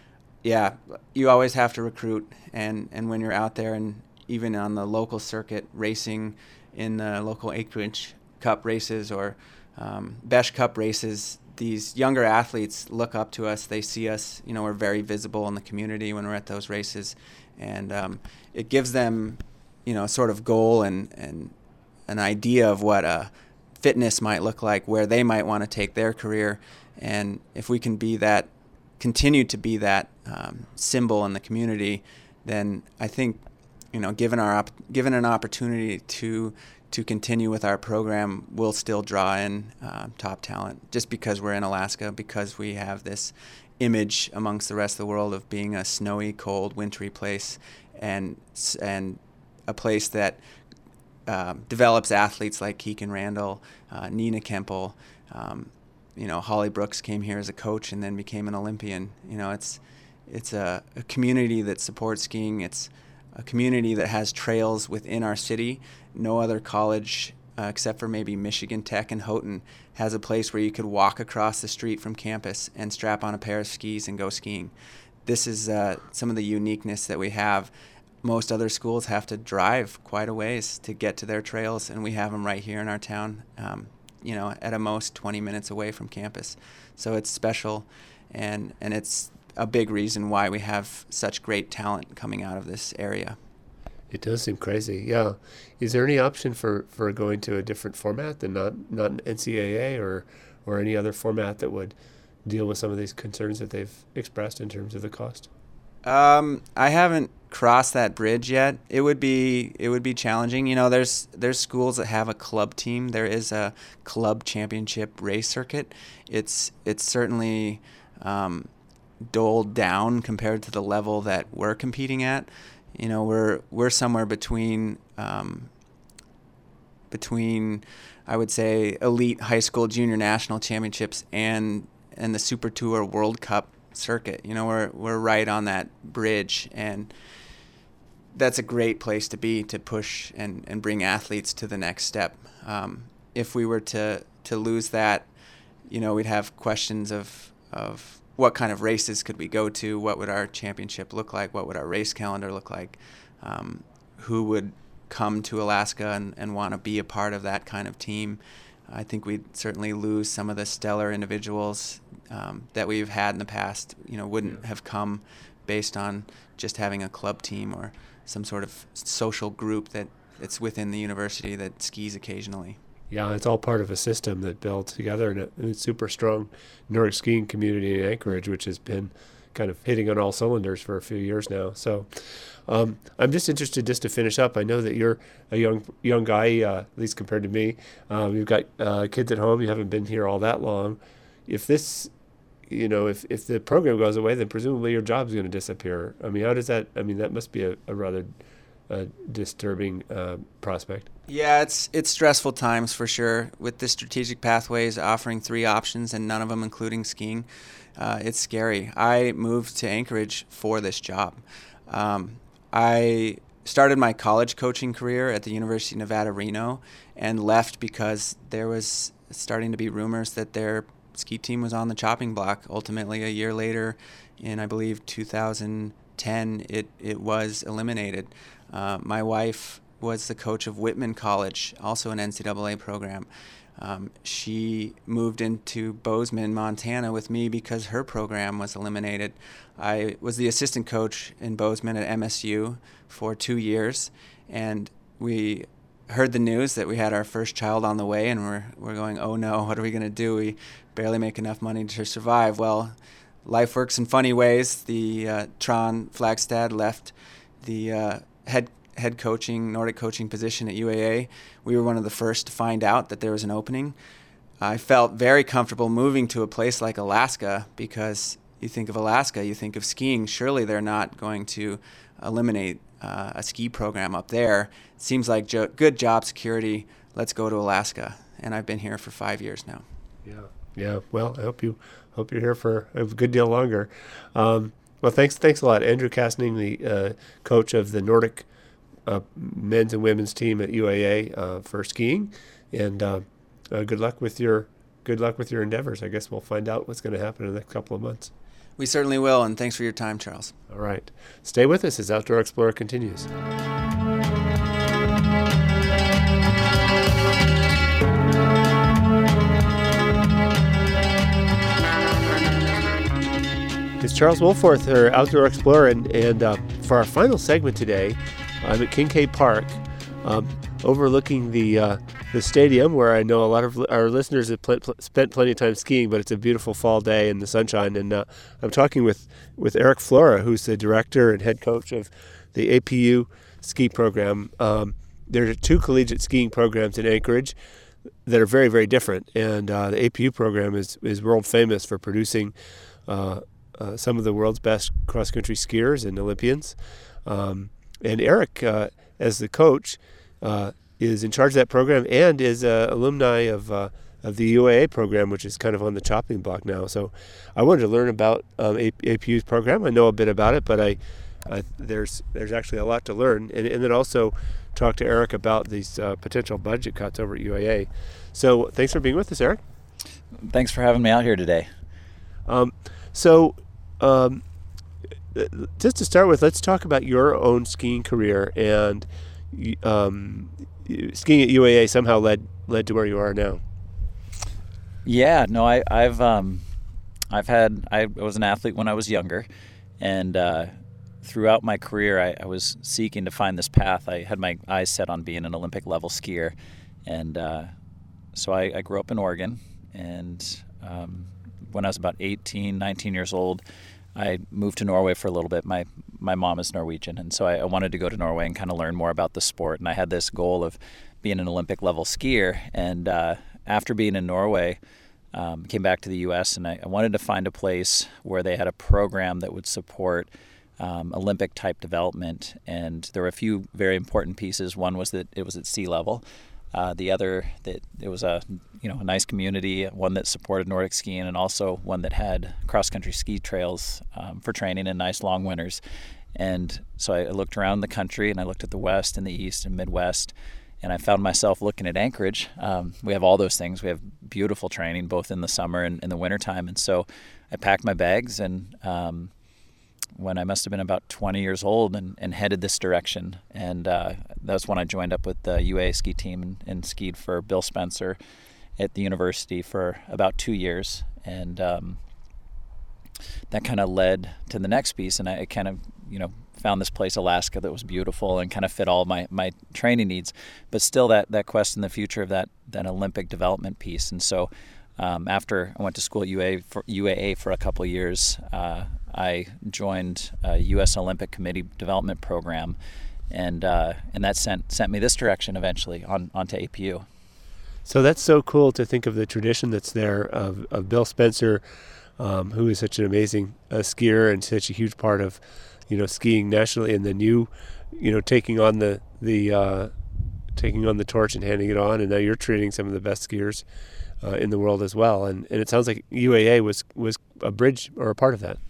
[SPEAKER 3] yeah, you always have to recruit. And, and when you're out there and even on the local circuit racing in the local Anchorage Cup races or um, Besh Cup races, these younger athletes look up to us. They see us, you know, we're very visible in the community when we're at those races. And um, it gives them, you know, sort of goal and, and an idea of what a fitness might look like, where they might want to take their career. And if we can be that, continue to be that um, symbol in the community, then I think, you know, given our op- given an opportunity to to continue with our program, we'll still draw in uh, top talent just because we're in Alaska, because we have this image amongst the rest of the world of being a snowy, cold, wintry place, and and a place that uh, develops athletes like Keegan Randall, uh, Nina Kemple. Um, you know, Holly Brooks came here as a coach and then became an Olympian. You know, it's it's a, a community that supports skiing. It's a community that has trails within our city. No other college, uh, except for maybe Michigan Tech and Houghton, has a place where you could walk across the street from campus and strap on a pair of skis and go skiing. This is uh, some of the uniqueness that we have. Most other schools have to drive quite a ways to get to their trails, and we have them right here in our town, um, you know, at a most twenty minutes away from campus. So it's special, and, and it's a big reason why we have such great talent coming out of this area.
[SPEAKER 1] It does seem crazy, yeah. Is there any option for, for going to a different format than not not an N C double A or or any other format that would deal with some of these concerns that they've expressed in terms of the cost?
[SPEAKER 3] Um, I haven't crossed that bridge yet. It would be it would be challenging. You know, there's there's schools that have a club team. There is a club championship race circuit. It's it's certainly um, doled down compared to the level that we're competing at. You know, we're we're somewhere between um, between I would say elite high school junior national championships and and the Super Tour World Cup circuit. You know, we're we're right on that bridge, and that's a great place to be, to push and, and bring athletes to the next step. Um, if we were to to lose that, you know, we'd have questions of of what kind of races could we go to? What would our championship look like? What would our race calendar look like? Um, who would come to Alaska and, and want to be a part of that kind of team? I think we'd certainly lose some of the stellar individuals um, that we've had in the past. You know, wouldn't have come based on just having a club team or some sort of social group that it's within the university that skis occasionally.
[SPEAKER 1] Yeah, it's all part of a system that builds together in a, in a super strong Nordic skiing community in Anchorage, which has been kind of hitting on all cylinders for a few years now. So um, I'm just interested, just to finish up, I know that you're a young young guy, uh, at least compared to me. Um, you've got uh, kids at home. You haven't been here all that long. If this, you know, if, if the program goes away, then presumably your job's going to disappear. I mean, how does that, I mean, that must be a, a rather uh, disturbing uh, prospect.
[SPEAKER 3] Yeah, it's it's stressful times for sure. With the strategic pathways offering three options and none of them including skiing, uh, it's scary. I moved to Anchorage for this job. Um, I started my college coaching career at the University of Nevada, Reno, and left because there was starting to be rumors that their ski team was on the chopping block. Ultimately, a year later, in I believe two thousand ten, it, it was eliminated. Uh, my wife was the coach of Whitman College, also an N C double A program. Um, she moved into Bozeman, Montana with me because her program was eliminated. I was the assistant coach in Bozeman at M S U for two years, and we heard the news that we had our first child on the way, and we're we're going, oh no, what are we going to do? We barely make enough money to survive. Well, life works in funny ways. The uh, Tron Flagstad left the uh, head head coaching, Nordic coaching position at U A A. We were one of the first to find out that there was an opening. I felt very comfortable moving to a place like Alaska because you think of Alaska, you think of skiing. Surely they're not going to eliminate uh, a ski program up there. It seems like jo- good job security. Let's go to Alaska. And I've been here for five years now.
[SPEAKER 1] Yeah, yeah. Well, I hope you hope you're here for a good deal longer. Um, Well, thanks thanks a lot. Andrew Kastning, the uh, coach of the Nordic uh, men's and women's team at U A A uh, for skiing. And uh, uh, good luck with your good luck with your endeavors. I guess we'll find out what's going to happen in the next couple of months.
[SPEAKER 3] We certainly will, and thanks for your time, Charles.
[SPEAKER 1] All right. Stay with us as Outdoor Explorer continues. It's Charles Wohlforth, our Outdoor Explorer, and, and uh, for our final segment today, I'm at Kincaid Park, um, overlooking the uh, the stadium, where I know a lot of our listeners have pl- pl- spent plenty of time skiing, but it's a beautiful fall day in the sunshine. And uh, I'm talking with, with Eric Flora, who's the director and head coach of the A P U ski program. Um, there are two collegiate skiing programs in Anchorage that are very, very different. And uh, the A P U program is, is world famous for producing uh, uh, some of the world's best cross-country skiers and Olympians. Um, and Eric, uh, as the coach, uh, is in charge of that program and is an alumni of uh, of the U A A program, which is kind of on the chopping block now. So I wanted to learn about um, A P U's program. I know a bit about it, but I uh, there's there's actually a lot to learn. And, and then also talk to Eric about these uh, potential budget cuts over at U A A. So thanks for being with us, Eric.
[SPEAKER 4] Thanks for having me out here today. Um,
[SPEAKER 1] so um, just to start with, let's talk about your own skiing career. And um, skiing at U A A somehow led led to where you are now.
[SPEAKER 4] Yeah, no, I, I've um, I've had I was an athlete when I was younger, and uh, throughout my career, I, I was seeking to find this path. I had my eyes set on being an Olympic level skier, and uh, so I, I grew up in Oregon. And um, when I was about eighteen, nineteen years old, I moved to Norway for a little bit. My my mom is Norwegian, and so I, I wanted to go to Norway and kind of learn more about the sport. And I had this goal of being an Olympic level skier. And uh, after being in Norway, um, came back to the U S, and I, I wanted to find a place where they had a program that would support um, Olympic type development. And there were a few very important pieces. One was that it was at sea level. Uh, the other, that it was a you know a nice community, one that supported Nordic skiing, and also one that had cross-country ski trails um, for training in nice long winters. And so I looked around the country, and I looked at the West and the East and Midwest, and I found myself looking at Anchorage. Um, we have all those things. We have beautiful training both in the summer and in the wintertime. And so I packed my bags, and um, when I must have been about twenty years old, and, and headed this direction. And uh, that was when I joined up with the U A A ski team and, and skied for Bill Spencer at the university for about two years. And um, that kind of led to the next piece. And I, I kind of, you know, found this place, Alaska, that was beautiful and kind of fit all my, my training needs. But still that, that quest in the future of that, that Olympic development piece. And so um, after I went to school at U A A for, U A A for a couple of years, uh, I joined a U S Olympic Committee development program, and uh, and that sent sent me this direction eventually on onto A P U.
[SPEAKER 1] So that's so cool to think of the tradition that's there of, of Bill Spencer, um, who is such an amazing uh, skier and such a huge part of, you know, skiing nationally, and then you, you know, taking on the the uh, taking on the torch and handing it on, and now you're training some of the best skiers uh, in the world as well. And and it sounds like U A A was was a bridge or a part of that.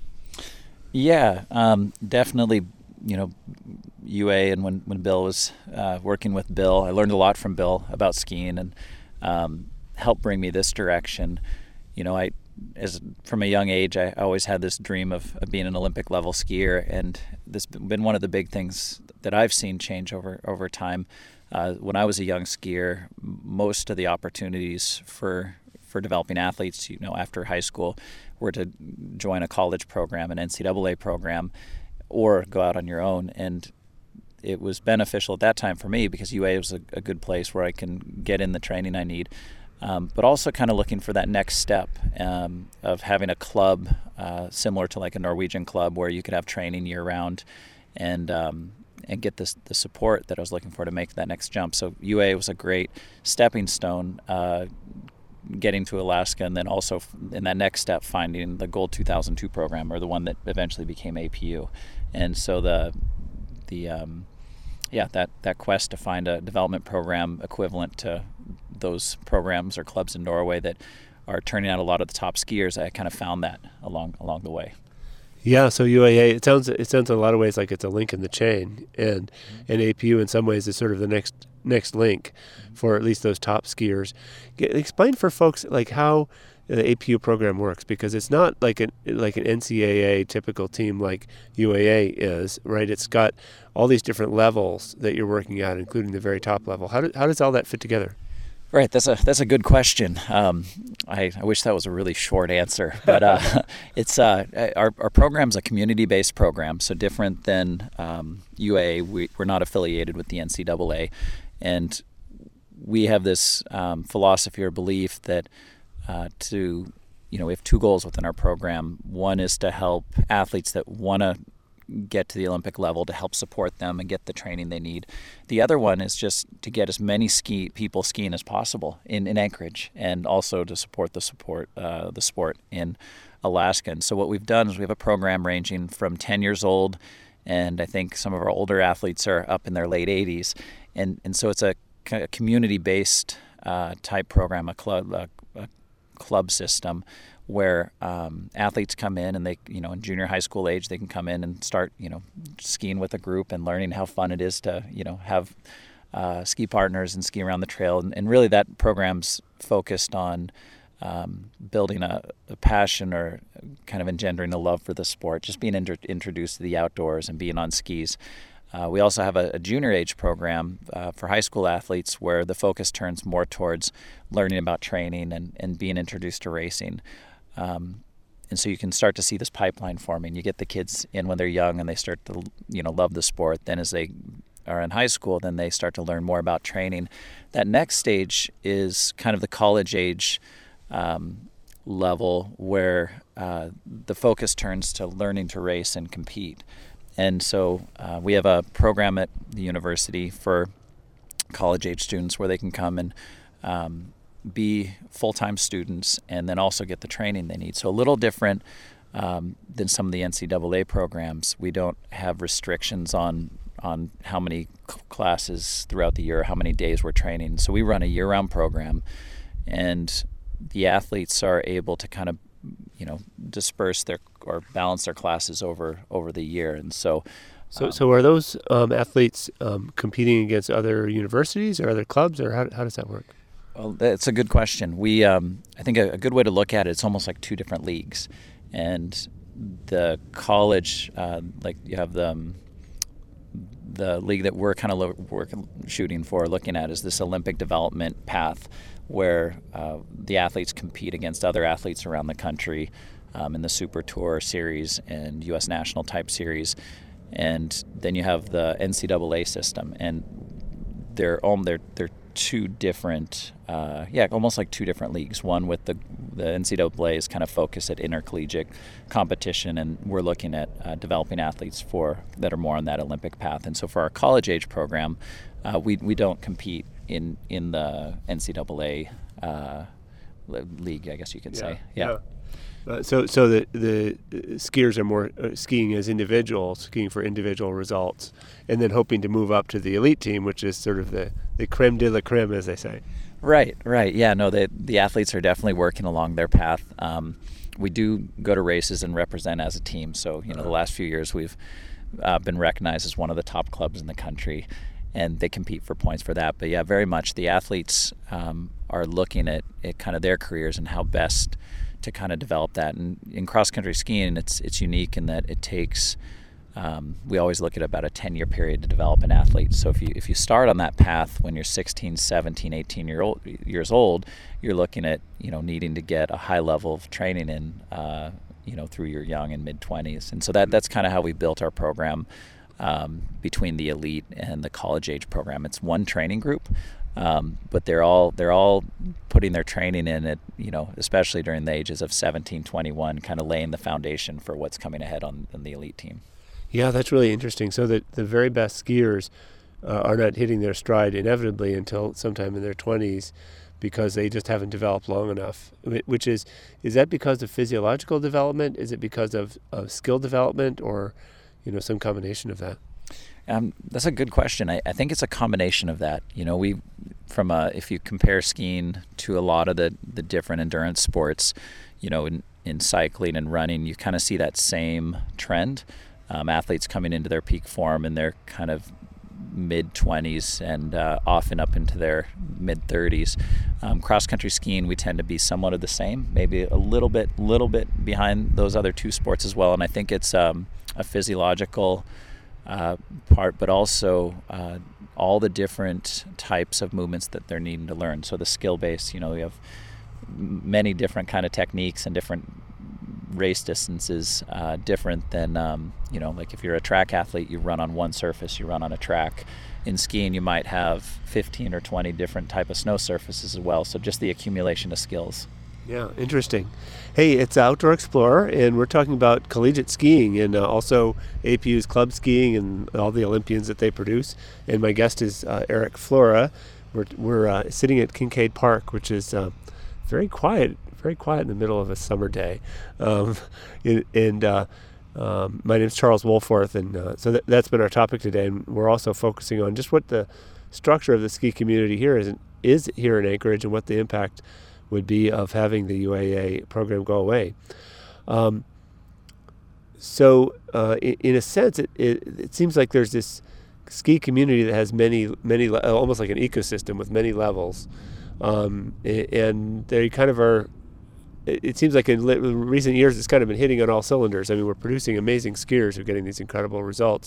[SPEAKER 4] Yeah, um, definitely, you know, U A, and when, when Bill was uh, working with Bill, I learned a lot from Bill about skiing, and um, helped bring me this direction. You know, I, as from a young age, I always had this dream of, of being an Olympic level skier, and this has been one of the big things that I've seen change over, over time. Uh, when I was a young skier, most of the opportunities for for developing athletes, you know, after high school, were to join a college program, an N C double A program, or go out on your own. And it was beneficial at that time for me because U A was a, a good place where I can get in the training I need, um, but also kind of looking for that next step um, of having a club uh, similar to like a Norwegian club where you could have training year round, and um, and get this the support that I was looking for to make that next jump. So U A was a great stepping stone, uh, getting to Alaska, and then also in that next step finding the Gold two thousand two program, or the one that eventually became A P U. And so the the um, yeah that that quest to find a development program equivalent to those programs or clubs in Norway that are turning out a lot of the top skiers, I kind of found that along along the way.
[SPEAKER 1] Yeah, so U A A, it sounds it sounds in a lot of ways like it's a link in the chain, and and A P U in some ways is sort of the next next link for at least those top skiers. Get, explain for folks like how the A P U program works, because it's not like an like an N C double A typical team like U A A is, right? It's got all these different levels that you're working at, including the very top level. How do, how does all that fit together?
[SPEAKER 4] Right, that's a that's a good question. Um, I, I wish that was a really short answer, but uh, it's uh, our our program's a community-based program, so different than um, U A A. We, we're not affiliated with the N C double A, and we have this um, philosophy or belief that uh, to you know we have two goals within our program. One is to help athletes that want to get to the Olympic level, to help support them and get the training they need. The other one is just to get as many ski people skiing as possible in, in Anchorage, and also to support the support uh, the sport in Alaska. And so what we've done is we have a program ranging from ten years old, and I think some of our older athletes are up in their late eighties. And and so it's a, a community-based uh, type program, a club a, a club system, where um, athletes come in and they, you know, in junior high school age, they can come in and start, you know, skiing with a group and learning how fun it is to, you know, have uh, ski partners and ski around the trail. And, and really that program's focused on um, building a, a passion or kind of engendering a love for the sport, just being inter- introduced to the outdoors and being on skis. Uh, we also have a, a junior age program uh, for high school athletes where the focus turns more towards learning about training and, and being introduced to racing. Um, and so you can start to see this pipeline forming. You get the kids in when they're young and they start to, you know, love the sport. Then as they are in high school, then they start to learn more about training. That next stage is kind of the college age um, level where uh, the focus turns to learning to race and compete. And so uh, we have a program at the university for college age students where they can come and um, be full-time students and then also get the training they need. So a little different um, than some of the N C double A programs. We don't have restrictions on on how many classes throughout the year, how many days we're training. So we run a year-round program, and the athletes are able to kind of, you know, disperse their or balance their classes over over the year. And so
[SPEAKER 1] So, um, so are those um, athletes um, competing against other universities or other clubs, or how how does that work?
[SPEAKER 4] Well, that's a good question. We, um, I think a, a good way to look at it, it's almost like two different leagues. And the college, uh, like you have the um, the league that we're kind of lo- we're shooting for, looking at, is this Olympic development path where uh, the athletes compete against other athletes around the country um, in the Super Tour series and U S National type series. And then you have the N C double A system, and they're um, they're they're two different, uh, yeah, almost like two different leagues. One with the the N C double A is kind of focused at intercollegiate competition, and we're looking at uh, developing athletes for that are more on that Olympic path. And so for our college age program, uh, we we don't compete in in the N C double A uh, league, I guess you could
[SPEAKER 1] yeah.
[SPEAKER 4] say. Yeah.
[SPEAKER 1] yeah. Uh, so, so the the skiers are more uh, skiing as individuals, skiing for individual results, and then hoping to move up to the elite team, which is sort of the, the creme de la creme, as they say.
[SPEAKER 4] Right, right. Yeah, no, the the athletes are definitely working along their path. Um, we do go to races and represent as a team. So, you know, the last few years we've uh, been recognized as one of the top clubs in the country, and they compete for points for that. But yeah, very much the athletes um, are looking at, at kind of their careers and how best to kind of develop that. And in cross-country skiing, it's it's unique in that it takes, um, we always look at about a ten-year period to develop an athlete. So if you if you start on that path when you're sixteen, seventeen, eighteen year old, years old, you're looking at, you know, needing to get a high level of training in, uh, you know, through your young and mid-twenties. And so that that's kind of how we built our program um, between the elite and the college age program. It's one training group. Um, but they're all they're all putting their training in it, you know, especially during the ages of seventeen, twenty-one, kind of laying the foundation for what's coming ahead on, on the elite team.
[SPEAKER 1] Yeah, that's really interesting. So that the very best skiers uh, are not hitting their stride inevitably until sometime in their twenties because they just haven't developed long enough. Which is, is that because of physiological development? Is it because of, of skill development, or, you know, some combination of that?
[SPEAKER 4] Um, that's a good question. I, I think it's a combination of that. You know, we, from a, if you compare skiing to a lot of the, the different endurance sports, you know, in, in cycling and running, you kind of see that same trend. Um, athletes coming into their peak form in their kind of mid-twenties and uh, often up into their mid-thirties. Um, cross-country skiing, we tend to be somewhat of the same, maybe a little bit little bit behind those other two sports as well. And I think it's um, a physiological uh, part, but also uh, all the different types of movements that they're needing to learn. So the skill base, you know, we have many different kind of techniques and different race distances, uh, different than, um, you know, like if you're a track athlete, you run on one surface, you run on a track. In skiing, you might have fifteen or twenty different type of snow surfaces as well. So just the accumulation of skills.
[SPEAKER 1] Yeah, interesting. Hey, it's Outdoor Explorer, and we're talking about collegiate skiing and uh, also A P U's club skiing and all the Olympians that they produce. And my guest is uh, Eric Flora. We're, we're uh, sitting at Kincaid Park, which is uh, very quiet, very quiet in the middle of a summer day. Um, and uh, um, my name is Charles Wolforth, and uh, so that, that's been our topic today. And we're also focusing on just what the structure of the ski community here is, is here in Anchorage and what the impact would be of having the U A A program go away. Um, so uh, in, in a sense, it, it, it seems like there's this ski community that has many, many, almost like an ecosystem with many levels. Um, and they kind of are, it seems like in recent years it's kind of been hitting on all cylinders. I mean, we're producing amazing skiers who are getting these incredible results.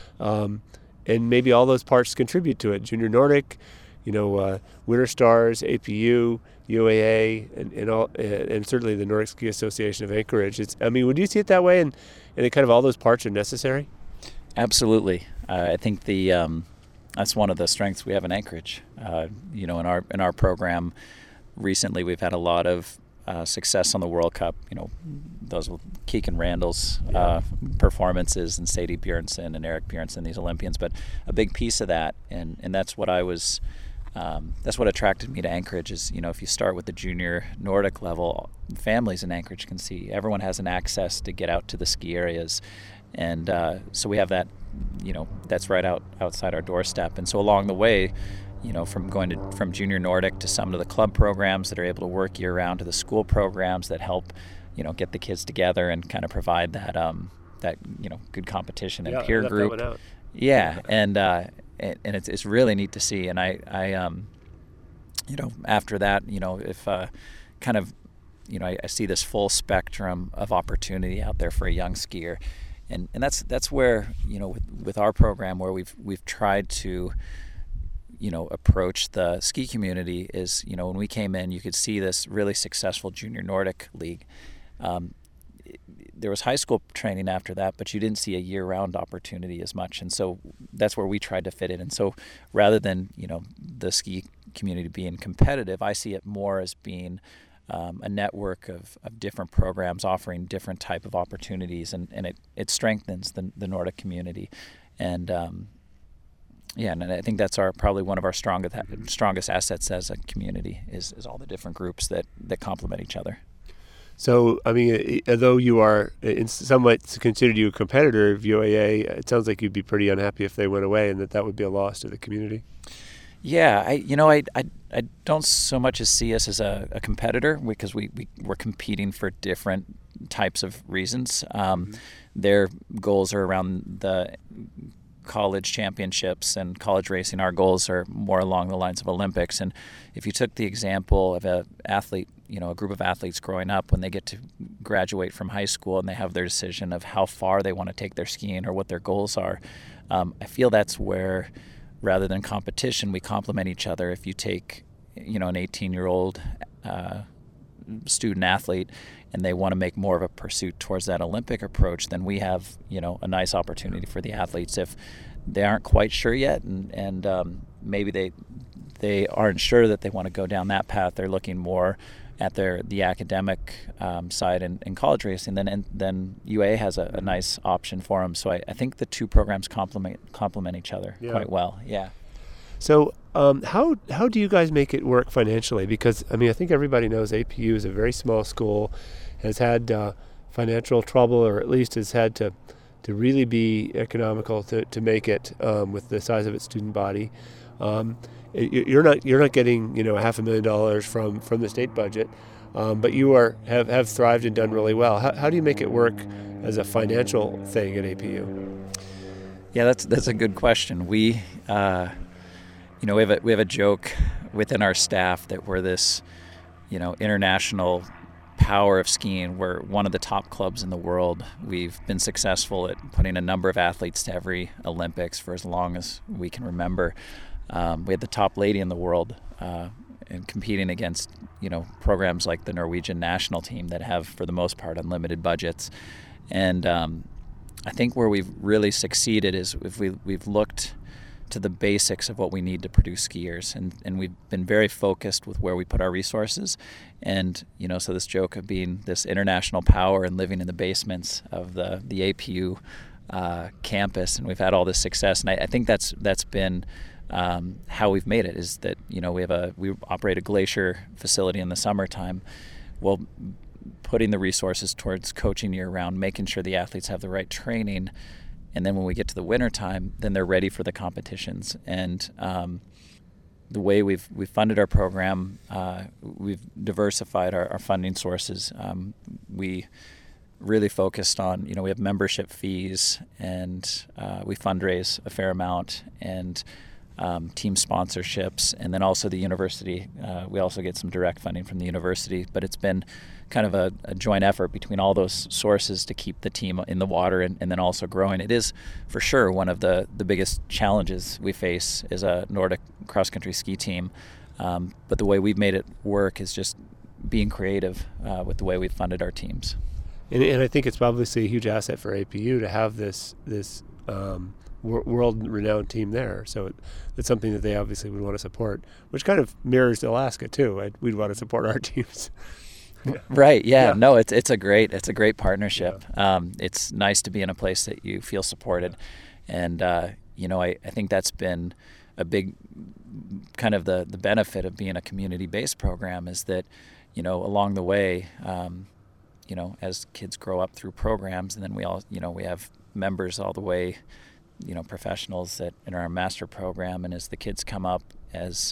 [SPEAKER 1] Um, and maybe all those parts contribute to it. Junior Nordic, you know, uh, Winter Stars, A P U, U A A, and, and all, and certainly the Nordic Ski Association of Anchorage. It's, I mean, would you see it that way? And, and it kind of all those parts are necessary?
[SPEAKER 4] Absolutely. Uh, I think the um, that's one of the strengths we have in Anchorage. Uh, you know, in our in our program, recently we've had a lot of uh, success on the World Cup. You know, those with Keegan Randall's uh, performances and Sadie Bjornsson and Eric Bjornsson, these Olympians. But a big piece of that, and, and that's what I was. Um, that's what attracted me to Anchorage is, you know, if you start with the junior Nordic level, families in Anchorage can see. Everyone has an access to get out to the ski areas. And uh, so we have that, you know, that's right out outside our doorstep. And so along the way, you know, from going to from junior Nordic to some of the club programs that are able to work year round to the school programs that help, you know, get the kids together and kind of provide that, um, that you know, good competition and
[SPEAKER 1] yeah,
[SPEAKER 4] peer group. Yeah, and uh, and it's it's really neat to see. And I, I um, you know, after that, you know, if uh, kind of, you know, I, I see this full spectrum of opportunity out there for a young skier. And and that's that's where, you know, with, with our program, where we've we've tried to, you know, approach the ski community is, you know, when we came in, you could see this really successful junior Nordic league. Um, it, there was high school training after that, but you didn't see a year-round opportunity as much. And so that's where we tried to fit it. And so rather than, you know, the ski community being competitive, I see it more as being Um, a network of, of different programs offering different type of opportunities, and, and it, it strengthens the, the Nordic community. And um, yeah, and I think that's our probably one of our strongest strongest assets as a community is, is all the different groups that, that complement each other.
[SPEAKER 1] So, I mean, although you are in somewhat considered you a competitor of U A A, it sounds like you'd be pretty unhappy if they went away and that that would be a loss to the community. Yeah,
[SPEAKER 4] I you know I, I, I don't so much as see us as a, a competitor because we, we we're competing for different types of reasons. Um, mm-hmm. Their goals are around the college championships and college racing. Our goals are more along the lines of Olympics. And if you took the example of a athlete, you know, a group of athletes growing up when they get to graduate from high school and they have their decision of how far they want to take their skiing or what their goals are, um, I feel that's where, rather than competition, we complement each other. If you take, you know, an eighteen-year-old uh, student athlete and they want to make more of a pursuit towards that Olympic approach, then we have, you know, a nice opportunity for the athletes. If they aren't quite sure yet and, and um, maybe they they aren't sure that they want to go down that path, they're looking more at their the academic um, side in, in college racing, then and then U A A has a, a nice option for them. So I, I think the two programs complement complement each other yeah. quite well. Yeah.
[SPEAKER 1] So um, how how do you guys make it work financially? Because I mean, I think everybody knows A P U is a very small school, has had uh, financial trouble, or at least has had to to really be economical to to make it um, with the size of its student body. Um, you're not you're not getting you know a half a million dollars from, from the state budget, um, but you are have, have thrived and done really well. How, how do you make it work as a financial thing at A P U?
[SPEAKER 4] Yeah, that's that's a good question. We, uh, you know, we have a we have a joke within our staff that we're this, you know, international power of skiing. We're one of the top clubs in the world. We've been successful at putting a number of athletes to every Olympics for as long as we can remember. Um, we had the top lady in the world, uh, and competing against, you know, programs like the Norwegian national team that have, for the most part, unlimited budgets. And um, I think where we've really succeeded is if we we've looked to the basics of what we need to produce skiers, and, and we've been very focused with where we put our resources. And, you know, so this joke of being this international power and living in the basements of the, the A P U uh, campus, and we've had all this success. And I, I think that's that's been um, how we've made it, is that, you know, we have a we operate a glacier facility in the summertime. Well, putting the resources towards coaching year round, making sure the athletes have the right training. And then when we get to the winter time, then they're ready for the competitions. And um, the way we've we've funded our program, uh, we've diversified our, our funding sources. Um, we really focused on, you know, we have membership fees, and uh, we fundraise a fair amount, and um, team sponsorships, and then also the university. Uh, we also get some direct funding from the university, but it's been kind of a, a joint effort between all those sources to keep the team in the water, and, and then also growing. It is for sure one of the, the biggest challenges we face as a Nordic cross-country ski team. Um, but the way we've made it work is just being creative uh, with the way we've funded our teams.
[SPEAKER 1] And, and I think it's obviously a huge asset for A P U to have this this um, wor- world-renowned team there. So it, it's something that they obviously would want to support, which kind of mirrors Alaska too. I'd, we'd want to support our teams.
[SPEAKER 4] Right. Yeah. yeah. No, it's it's a great it's a great partnership. Yeah. Um, it's nice to be in a place that you feel supported, and uh, you know, I, I think that's been a big kind of the the benefit of being a community-based program, is that, you know, along the way, um, you know, as kids grow up through programs, and then we all, you know, we have members all the way, you know, professionals that in our master program, and as the kids come up, as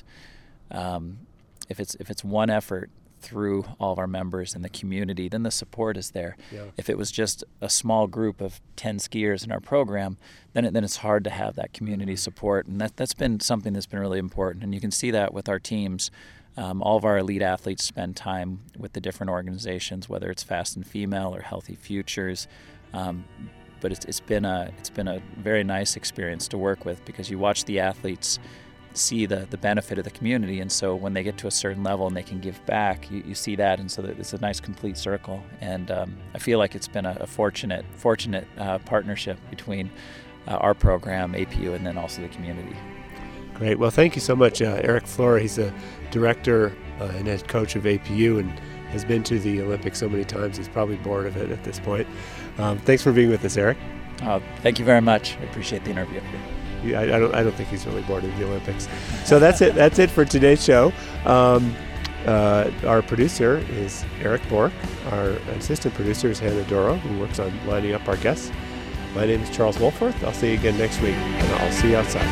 [SPEAKER 4] um, if it's if it's one effort through all of our members in the community, then the support is there. Yeah. If it was just a small group of ten skiers in our program, then it, then it's hard to have that community support, and that that's been something that's been really important. And you can see that with our teams. Um, all of our elite athletes spend time with the different organizations, whether it's Fast and Female or Healthy Futures. Um, but it's, it's been a it's been a very nice experience to work with, because you watch the athletes see the, the benefit of the community, and so when they get to a certain level and they can give back, you, you see that, and so that it's a nice complete circle. And um, I feel like it's been a, a fortunate fortunate uh, partnership between uh, our program, A P U, and then also the community.
[SPEAKER 1] Great. Well, thank you so much, uh, Eric Flora. He's the director uh, and head coach of A P U, and has been to the Olympics so many times he's probably bored of it at this point. Um, thanks for being with us, Eric.
[SPEAKER 4] Uh, thank you very much. I appreciate the interview.
[SPEAKER 1] I, I don't. I don't think he's really bored of the Olympics. So that's it. That's it for today's show. Um, uh, our producer is Eric Bork. Our assistant producer is Hannah Doro, who works on lining up our guests. My name is Charles Wolforth. I'll see you again next week, and I'll see you outside.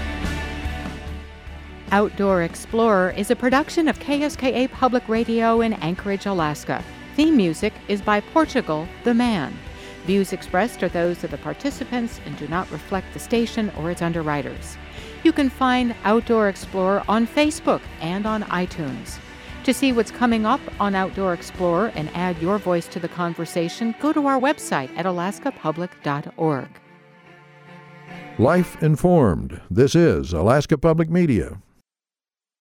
[SPEAKER 5] Outdoor Explorer is a production of K S K A Public Radio in Anchorage, Alaska. Theme music is by Portugal the Man. Views expressed are those of the participants and do not reflect the station or its underwriters. You can find Outdoor Explorer on Facebook and on iTunes. To see what's coming up on Outdoor Explorer and add your voice to the conversation, go to our website at alaska public dot org.
[SPEAKER 6] Life Informed. This is Alaska Public Media.